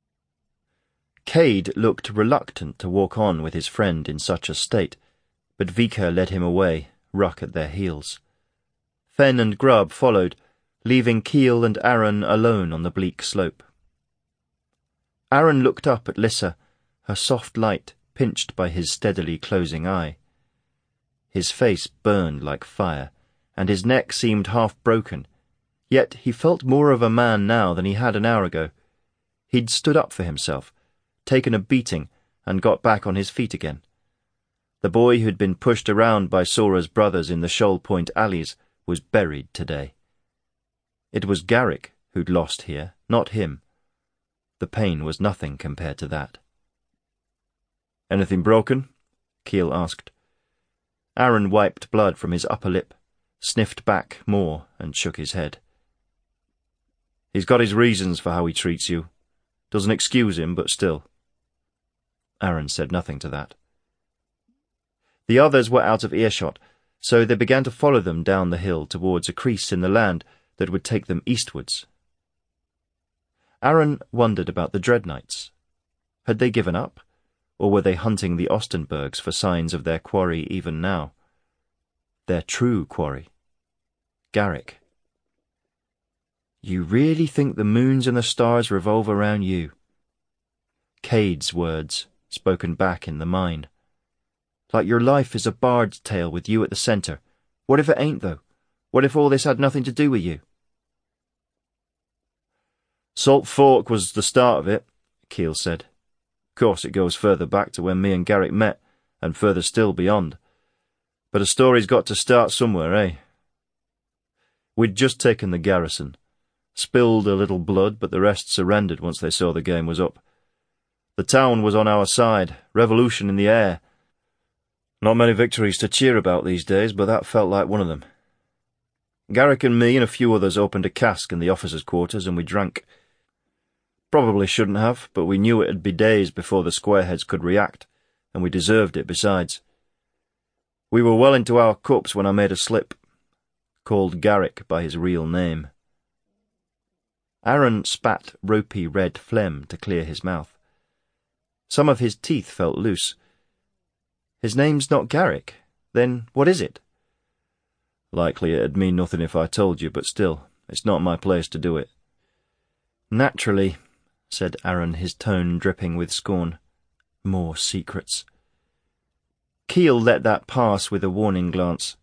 Cade looked reluctant to walk on with his friend in such a state, but Vika led him away, Ruck at their heels. Fen and Grubb followed, leaving Keel and Aaron alone on the bleak slope. Aaron looked up at Lissa, her soft light pinched by his steadily closing eye. His face burned like fire, and his neck seemed half broken, yet he felt more of a man now than he had an hour ago. He'd stood up for himself, taken a beating, and got back on his feet again. The boy who'd been pushed around by Sora's brothers in the Shoal Point alleys was buried today. It was Garrick who'd lost here, not him. The pain was nothing compared to that. "Anything broken?" Keel asked. Aaron wiped blood from his upper lip, sniffed back more, and shook his head. "He's got his reasons for how he treats you. Doesn't excuse him, but still." Aaron said nothing to that. The others were out of earshot, so they began to follow them down the hill towards a crease in the land that would take them eastwards. Aaron wondered about the Dreadnights. Had they given up, or were they hunting the Ostenburgs for signs of their quarry even now? Their true quarry. Garrick. "You really think the moons and the stars revolve around you?" Cade's words, spoken back in the mine. "Like your life is a bard's tale with you at the centre. What if it ain't, though? What if all this had nothing to do with you?" "Salt Fork was the start of it," Keel said. "Of course it goes further back to when me and Garrick met, and further still beyond. But a story's got to start somewhere, eh? We'd just taken the garrison. Spilled a little blood, but the rest surrendered once they saw the game was up. The town was on our side, revolution in the air. Not many victories to cheer about these days, but that felt like one of them. Garrick and me and a few others opened a cask in the officers' quarters, and we drank. Probably shouldn't have, but we knew it'd be days before the squareheads could react, and we deserved it besides. We were well into our cups when I made a slip. Called Garrick by his real name." Aaron spat ropey red phlegm to clear his mouth. Some of his teeth felt loose. "His name's not Garrick. Then what is it?" "Likely it'd mean nothing if I told you, but still, it's not my place to do it." "Naturally," said Aaron, his tone dripping with scorn. "More secrets." Keel let that pass with a warning glance.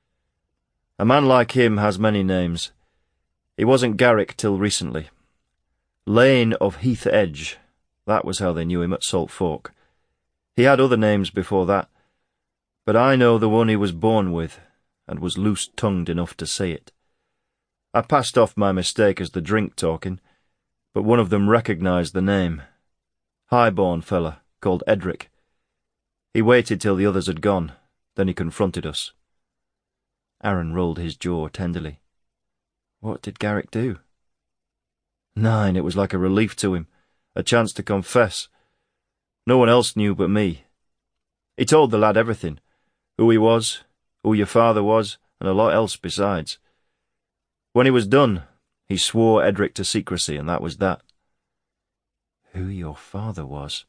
"A man like him has many names. He wasn't Garrick till recently. Lane of Heath Edge, that was how they knew him at Salt Fork. He had other names before that, but I know the one he was born with, and was loose-tongued enough to say it. I passed off my mistake as the drink talking, but one of them recognized the name. High-born fella, called Edric. He waited till the others had gone, then he confronted us." Aaron rolled his jaw tenderly. "What did Garrick do?" "Nine, it was like a relief to him, a chance to confess. No one else knew but me. He told the lad everything, who he was, who your father was, and a lot else besides. When he was done, he swore Edric to secrecy, and that was that." "Who your father was?"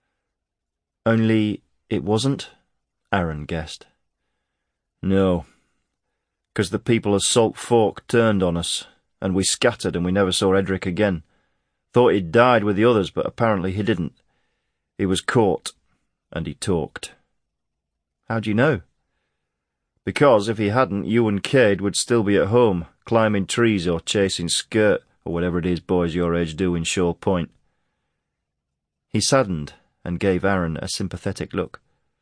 "Only it wasn't?" Aaron guessed. "No, 'cause the people of Salt Fork turned on us, and we scattered and we never saw Edric again. Thought he'd died with the others, but apparently he didn't. He was caught, and he talked." "How'd you know?" "Because if he hadn't, you and Cade would still be at home, climbing trees or chasing skirt, or whatever it is boys your age do in Shoal Point." He saddened and gave Aaron a sympathetic look.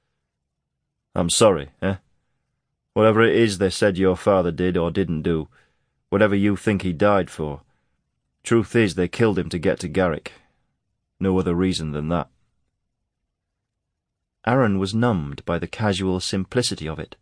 "I'm sorry, eh? Whatever it is they said your father did or didn't do, whatever you think he died for, Truth is, they killed him to get to Garrick. No other reason than that. Aaron was numbed by the casual simplicity of it.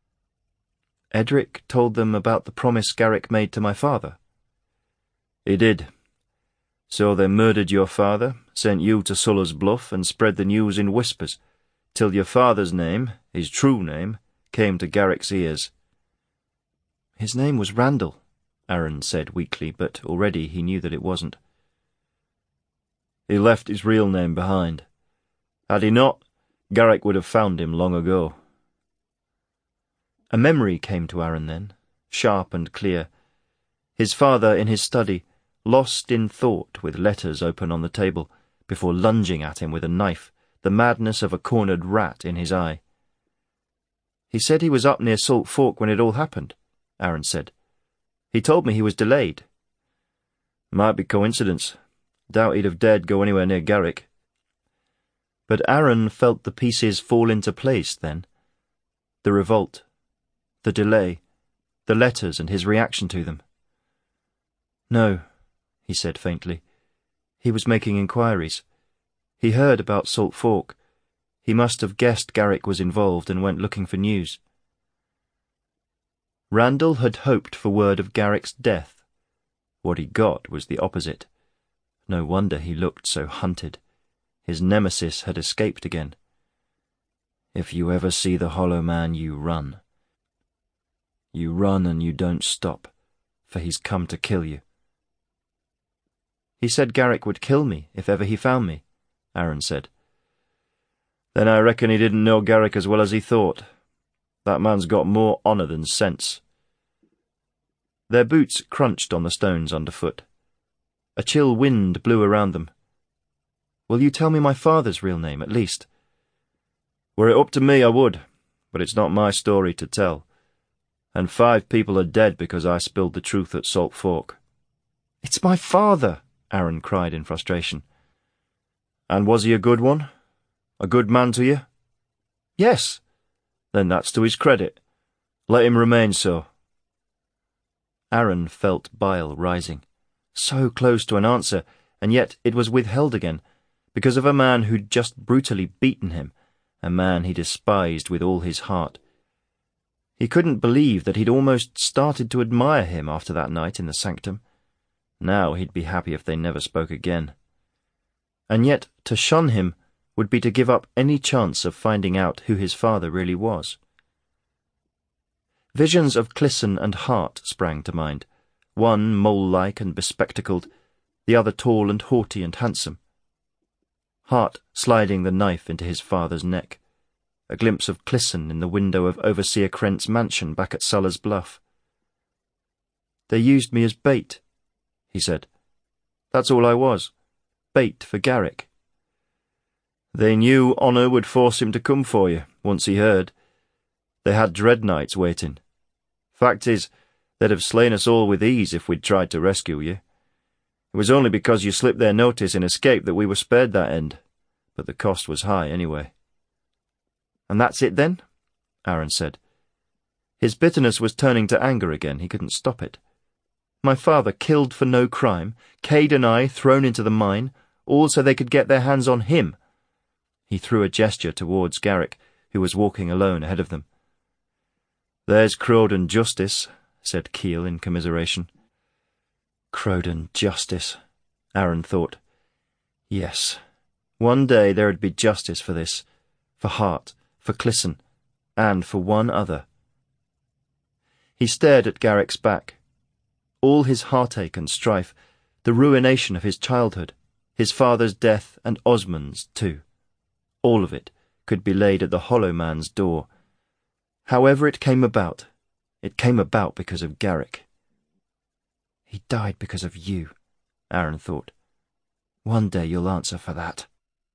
Edric told them about the promise Garrick made to my father. He did. So they murdered your father, sent you to Sulla's Bluff, and spread the news in whispers, till your father's name, his true name, came to Garrick's ears. His name was Randall, Aaron said weakly, but already he knew that it wasn't. He left his real name behind. Had he not, Garrick would have found him long ago. A memory came to Aaron then, sharp and clear. His father in his study, lost in thought with letters open on the table, before lunging at him with a knife, the madness of a cornered rat in his eye. He said he was up near Salt Fork when it all happened, Aaron said. He told me he was delayed. Might be coincidence. Doubt he'd have dared go anywhere near Garrick. But Aaron felt the pieces fall into place then. The revolt, the delay, the letters and his reaction to them. No, he said faintly. He was making inquiries. He heard about Salt Fork. He must have guessed Garrick was involved and went looking for news. Randall had hoped for word of Garrick's death. What he got was the opposite. No wonder he looked so hunted. His nemesis had escaped again. If you ever see the Hollow Man, you run. You run and you don't stop, for he's come to kill you. He said Garrick would kill me if ever he found me, Aaron said. Then I reckon he didn't know Garrick as well as he thought. That man's got more honour than sense. Their boots crunched on the stones underfoot. A chill wind blew around them. Will you tell me my father's real name, at least? Were it up to me, I would, but it's not my story to tell. And 5 people are dead because I spilled the truth at Salt Fork. It's my father, Aaron cried in frustration. And was he a good one? A good man to you? Yes. Then that's to his credit. Let him remain so. Aaron felt bile rising. So close to an answer, and yet it was withheld again, because of a man who'd just brutally beaten him, a man he despised with all his heart. He couldn't believe that he'd almost started to admire him after that night in the sanctum. Now he'd be happy if they never spoke again. And yet to shun him would be to give up any chance of finding out who his father really was. Visions of Clisson and Hart sprang to mind, one mole-like and bespectacled, the other tall and haughty and handsome. Hart sliding the knife into his father's neck, a glimpse of Clisson in the window of Overseer Krent's mansion back at Sulla's Bluff. They used me as bait, he said. That's all I was, bait for Garrick. They knew honour would force him to come for you, once he heard. They had dread nights waiting. Fact is, they'd have slain us all with ease if we'd tried to rescue you. It was only because you slipped their notice and escaped that we were spared that end, but the cost was high anyway. And that's it then? Aaron said. His bitterness was turning to anger again. He couldn't stop it. My father killed for no crime, Cade and I thrown into the mine, all so they could get their hands on him. He threw a gesture towards Garrick, who was walking alone ahead of them. There's Crowden Justice, said Keel in commiseration. Crowden Justice, Aaron thought. Yes, one day there would be justice for this, for Hart, for Clisson, and for one other. He stared at Garrick's back. All his heartache and strife, the ruination of his childhood, his father's death and Osmond's too. All of it could be laid at the Hollow Man's door. However it came about because of Garrick. He died because of you, Aaron thought. One day you'll answer for that.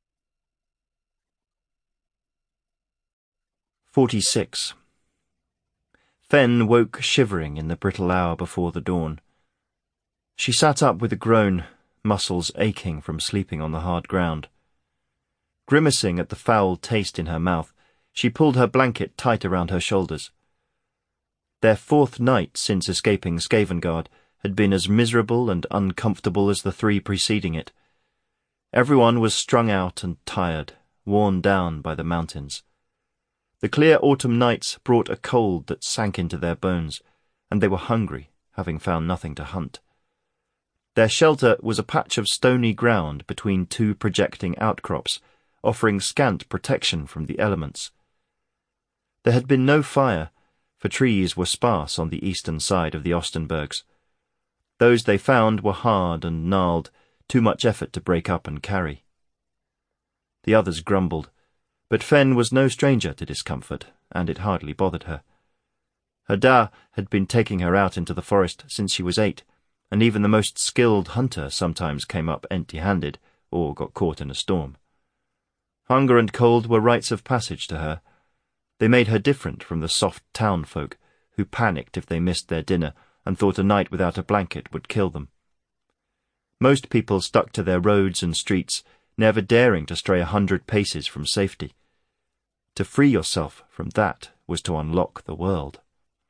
46. Fen woke shivering in the brittle hour before the dawn. She sat up with a groan, muscles aching from sleeping on the hard ground. Grimacing at the foul taste in her mouth, she pulled her blanket tight around her shoulders. Their 4th night since escaping Skavengard had been as miserable and uncomfortable as the 3 preceding it. Everyone was strung out and tired, worn down by the mountains. The clear autumn nights brought a cold that sank into their bones, and they were hungry, having found nothing to hunt. Their shelter was a patch of stony ground between 2 projecting outcrops, offering scant protection from the elements. There had been no fire, for trees were sparse on the eastern side of the Ostenburgs. Those they found were hard and gnarled, too much effort to break up and carry. The others grumbled, but Fen was no stranger to discomfort, and it hardly bothered her. Her Da had been taking her out into the forest since she was 8, and even the most skilled hunter sometimes came up empty-handed, or got caught in a storm. Hunger and cold were rites of passage to her. They made her different from the soft town folk, who panicked if they missed their dinner and thought a night without a blanket would kill them. Most people stuck to their roads and streets, never daring to stray 100 paces from safety. To free yourself from that was to unlock the world.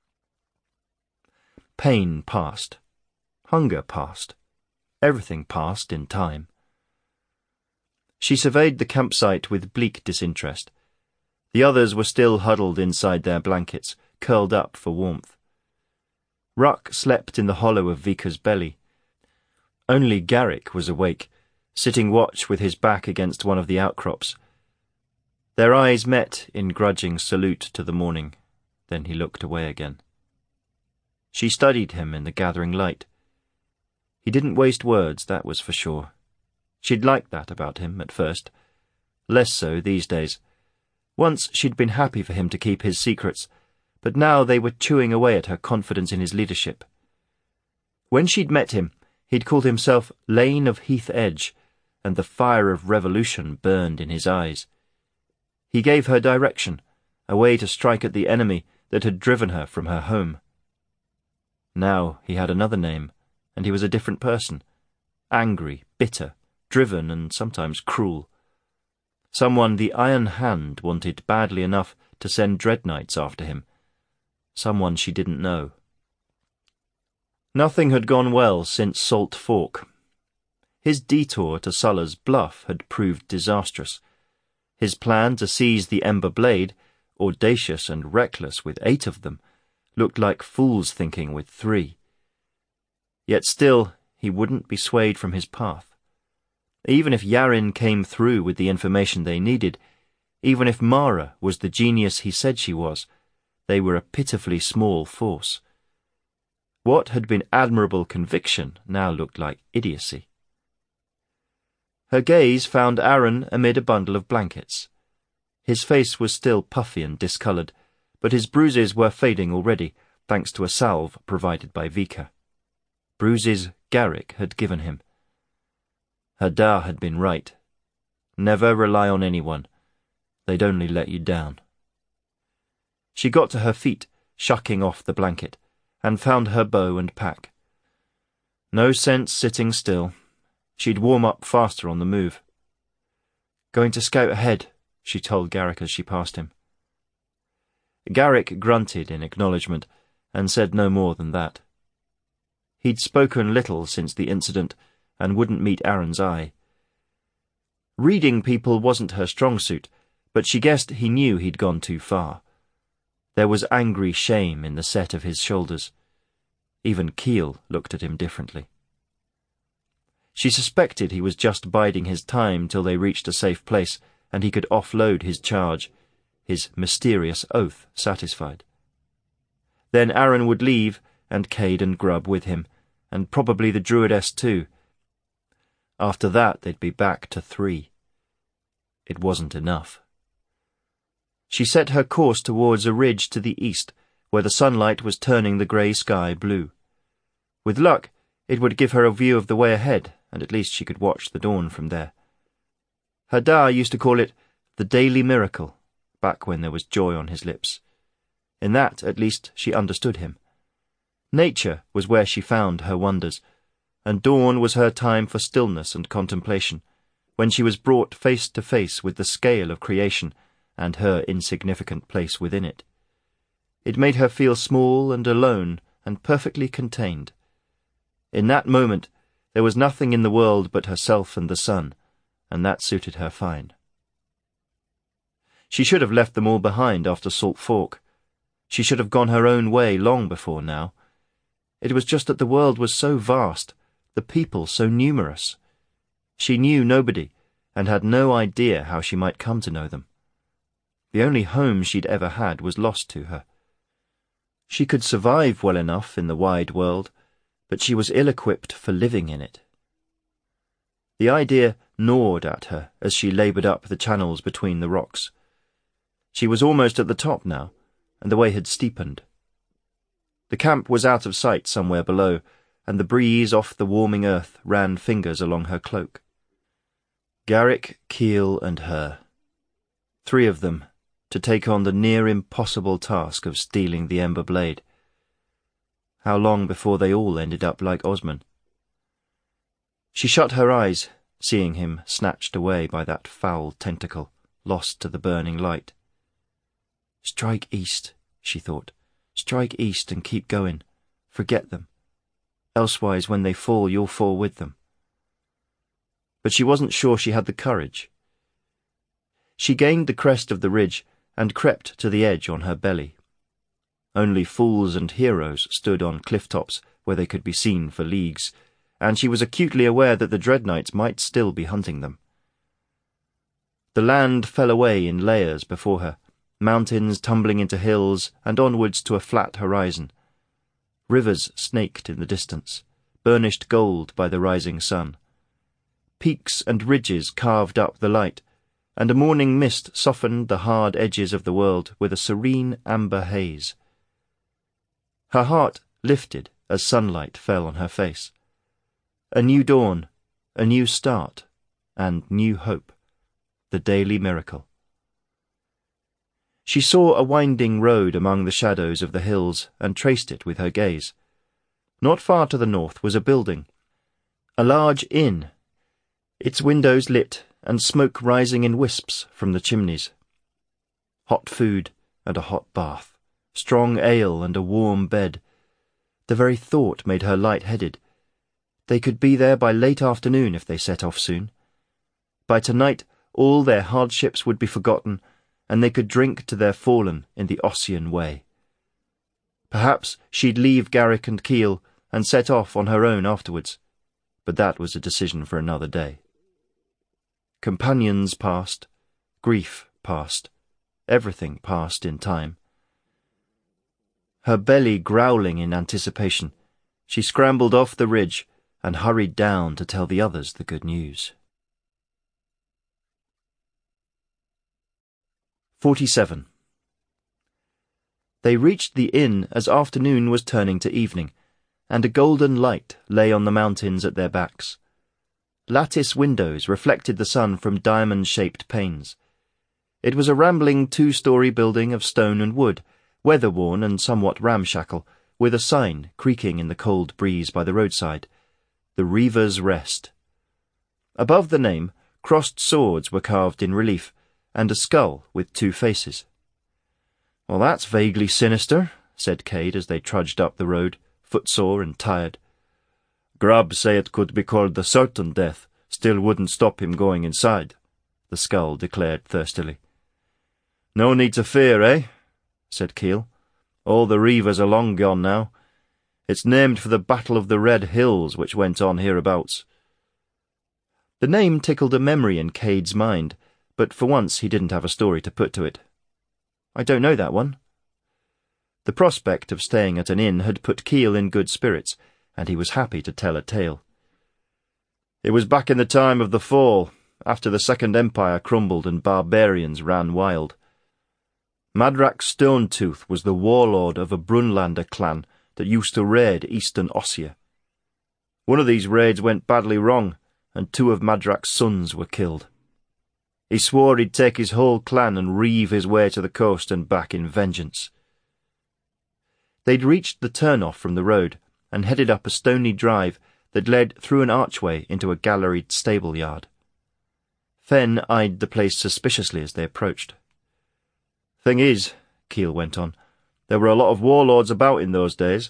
Pain passed. Hunger passed. Everything passed in time. She surveyed the campsite with bleak disinterest. The others were still huddled inside their blankets, curled up for warmth. Ruck slept in the hollow of Vika's belly. Only Garrick was awake, sitting watch with his back against one of the outcrops. Their eyes met in grudging salute to the morning. Then he looked away again. She studied him in the gathering light. He didn't waste words, that was for sure. She'd liked that about him at first. Less so these days. Once she'd been happy for him to keep his secrets, but now they were chewing away at her confidence in his leadership. When she'd met him, he'd called himself Lane of Heath Edge, and the fire of revolution burned in his eyes. He gave her direction, a way to strike at the enemy that had driven her from her home. Now he had another name, and he was a different person. Angry, bitter, driven, and sometimes cruel. Someone the Iron Hand wanted badly enough to send dread knights after him. Someone she didn't know. Nothing had gone well since Salt Fork. His detour to Sulla's Bluff had proved disastrous. His plan to seize the Ember Blade, audacious and reckless with 8 of them, looked like fool's thinking with 3. Yet still, he wouldn't be swayed from his path. Even if Yarin came through with the information they needed, even if Mara was the genius he said she was, they were a pitifully small force. What had been admirable conviction now looked like idiocy. Her gaze found Aaron amid a bundle of blankets. His face was still puffy and discoloured, but his bruises were fading already, thanks to a salve provided by Vika. Bruises Garrick had given him. Her Da had been right. Never rely on anyone. They'd only let you down. She got to her feet, shucking off the blanket, and found her bow and pack. No sense sitting still. She'd warm up faster on the move. "Going to scout ahead," she told Garrick as she passed him. Garrick grunted in acknowledgement, and said no more than that. He'd spoken little since the incident, and wouldn't meet Aaron's eye. Reading people wasn't her strong suit, but she guessed he knew he'd gone too far. There was angry shame in the set of his shoulders. Even Keel looked at him differently. She suspected he was just biding his time till they reached a safe place, and he could offload his charge, his mysterious oath satisfied. Then Aaron would leave, and Cade and Grubb with him, and probably the Druidess too. After that they'd be back to 3. It wasn't enough. She set her course towards a ridge to the east, where the sunlight was turning the grey sky blue. With luck, it would give her a view of the way ahead, and at least she could watch the dawn from there. Her Da used to call it the Daily Miracle, back when there was joy on his lips. In that, at least, she understood him. Nature was where she found her wonders, and dawn was her time for stillness and contemplation, when she was brought face to face with the scale of creation and her insignificant place within it. It made her feel small and alone and perfectly contained. In that moment, there was nothing in the world but herself and the sun, and that suited her fine. She should have left them all behind after Salt Fork. She should have gone her own way long before now. It was just that the world was so vast, the people so numerous. She knew nobody, and had no idea how she might come to know them. The only home she'd ever had was lost to her. She could survive well enough in the wide world, but she was ill-equipped for living in it. The idea gnawed at her as she laboured up the channels between the rocks. She was almost at the top now, and the way had steepened. The camp was out of sight somewhere below, and the breeze off the warming earth ran fingers along her cloak. Garrick, Keel, and her. 3 of them, to take on the near-impossible task of stealing the Ember Blade. How long before they all ended up like Osman? She shut her eyes, seeing him snatched away by that foul tentacle, lost to the burning light. Strike east, she thought. Strike east and keep going. Forget them. Elsewise, when they fall, you'll fall with them. But she wasn't sure she had the courage. She gained the crest of the ridge and crept to the edge on her belly. Only fools and heroes stood on cliff-tops where they could be seen for leagues, and she was acutely aware that the Dreadnights might still be hunting them. The land fell away in layers before her, mountains tumbling into hills and onwards to a flat horizon. Rivers snaked in the distance, burnished gold by the rising sun. Peaks and ridges carved up the light, and a morning mist softened the hard edges of the world with a serene amber haze. Her heart lifted as sunlight fell on her face. A new dawn, a new start, and new hope, the daily miracle. She saw a winding road among the shadows of the hills and traced it with her gaze. Not far to the north was a building, a large inn, its windows lit and smoke rising in wisps from the chimneys. Hot food and a hot bath, strong ale and a warm bed. The very thought made her light-headed. They could be there by late afternoon if they set off soon. By tonight all their hardships would be forgotten, and they could drink to their fallen in the Ossian way. Perhaps she'd leave Garrick and Keel and set off on her own afterwards, but that was a decision for another day. Companions passed, grief passed, everything passed in time. Her belly growling in anticipation, she scrambled off the ridge and hurried down to tell the others the good news. 47. They reached the inn as afternoon was turning to evening, and a golden light lay on the mountains at their backs. Lattice windows reflected the sun from diamond-shaped panes. It was a rambling 2-story building of stone and wood, weather-worn and somewhat ramshackle, with a sign creaking in the cold breeze by the roadside, "The Reaver's Rest." Above the name, crossed swords were carved in relief, and a skull with 2 faces. "Well, that's vaguely sinister," said Cade as they trudged up the road, footsore and tired. "Grubb say it could be called the Certain Death, still wouldn't stop him going inside," the skull declared thirstily. "No need to fear, eh?" said Keel. "All the Reavers are long gone now. It's named for the Battle of the Red Hills which went on hereabouts." The name tickled a memory in Cade's mind, but for once he didn't have a story to put to it. "I don't know that one." The prospect of staying at an inn had put Keel in good spirits, and he was happy to tell a tale. "It was back in the time of the Fall, after the Second Empire crumbled and barbarians ran wild. Madrak Stonetooth was the warlord of a Brunlander clan that used to raid eastern Ossia. One of these raids went badly wrong, and 2 of Madrak's sons were killed. He swore he'd take his whole clan and reave his way to the coast and back in vengeance." They'd reached the turn-off from the road and headed up a stony drive that led through an archway into a galleried stable-yard. Fenn eyed the place suspiciously as they approached. "Thing is," Keel went on, "there were a lot of warlords about in those days,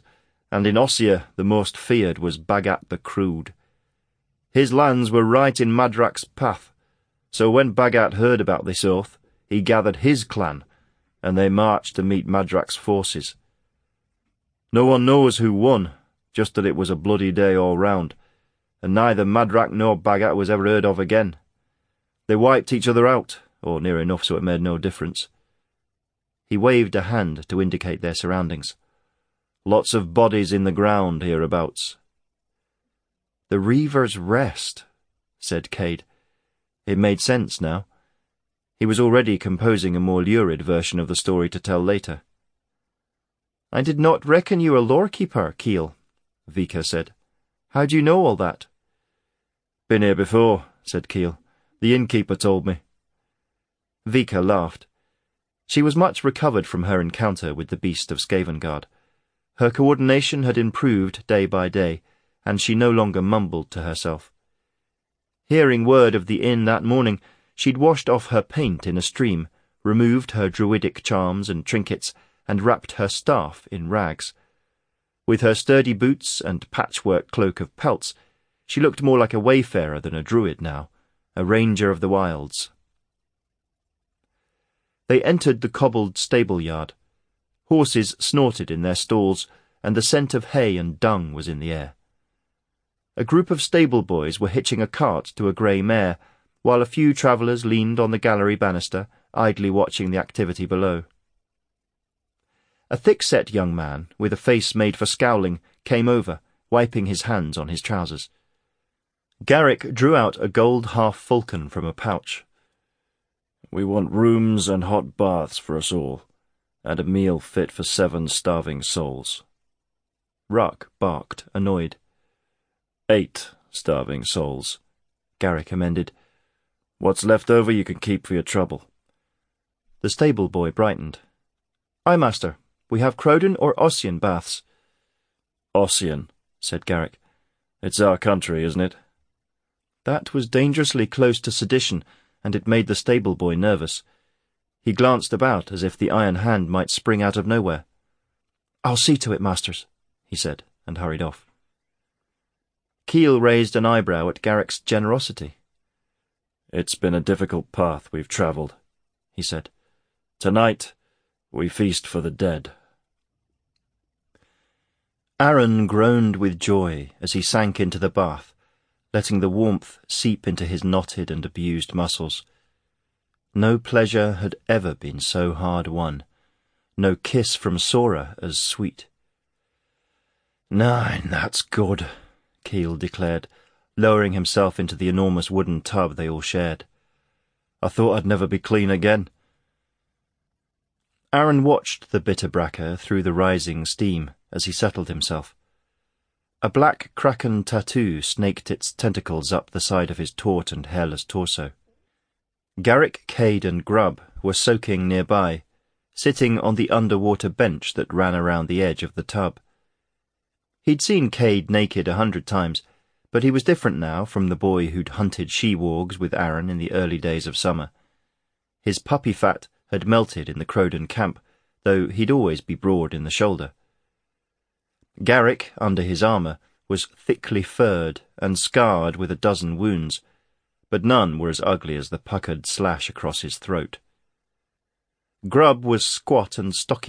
and in Ossia the most feared was Bagat the Crude. His lands were right in Madrak's path, so when Bagat heard about this oath, he gathered his clan, and they marched to meet Madrak's forces. No one knows who won, just that it was a bloody day all round, and neither Madrak nor Bagat was ever heard of again. They wiped each other out, or near enough so it made no difference. He waved a hand to indicate their surroundings. Lots of bodies in the ground hereabouts. "The Reaver's Rest," said Cade. It made sense now. He was already composing a more lurid version of the story to tell later. "I did not reckon you a lore-keeper, Keel," Vika said. "How do you know all that?" "Been here before," said Keel. "The innkeeper told me." Vika laughed. She was much recovered from her encounter with the beast of Skavengard. Her coordination had improved day by day, and she no longer mumbled to herself. Hearing word of the inn that morning, she'd washed off her paint in a stream, removed her druidic charms and trinkets, and wrapped her staff in rags. With her sturdy boots and patchwork cloak of pelts, she looked more like a wayfarer than a druid now, a ranger of the wilds. They entered the cobbled stable-yard. Horses snorted in their stalls, and the scent of hay and dung was in the air. A group of stable-boys were hitching a cart to a grey mare, while a few travellers leaned on the gallery banister, idly watching the activity below. A thick-set young man, with a face made for scowling, came over, wiping his hands on his trousers. Garrick drew out a gold half-falcon from a pouch. "We want rooms and hot baths for us all, and a meal fit for 7 starving souls." Ruck barked, annoyed. 8 starving souls, Garrick amended. "What's left over you can keep for your trouble." The stable-boy brightened. "Aye, master. We have Crowden or Ossian baths." "Ossian," said Garrick. "It's our country, isn't it?" That was dangerously close to sedition, and it made the stable-boy nervous. He glanced about as if the iron hand might spring out of nowhere. "I'll see to it, masters," he said, and hurried off. Keel raised an eyebrow at Garrick's generosity. "It's been a difficult path we've travelled," he said. "Tonight we feast for the dead." Aaron groaned with joy as he sank into the bath, letting the warmth seep into his knotted and abused muscles. No pleasure had ever been so hard won, no kiss from Sora as sweet. "9, that's good," Keel declared, lowering himself into the enormous wooden tub they all shared. "I thought I'd never be clean again." Aaron watched the Bitterbracker through the rising steam as he settled himself. A black kraken tattoo snaked its tentacles up the side of his taut and hairless torso. Garrick, Cade and Grubb were soaking nearby, sitting on the underwater bench that ran around the edge of the tub. He'd seen Cade naked 100 times, but he was different now from the boy who'd hunted she-wargs with Aaron in the early days of summer. His puppy fat had melted in the Crowden camp, though he'd always be broad in the shoulder. Garrick, under his armour, was thickly furred and scarred with a dozen wounds, but none were as ugly as the puckered slash across his throat. Grubb was squat and stocky,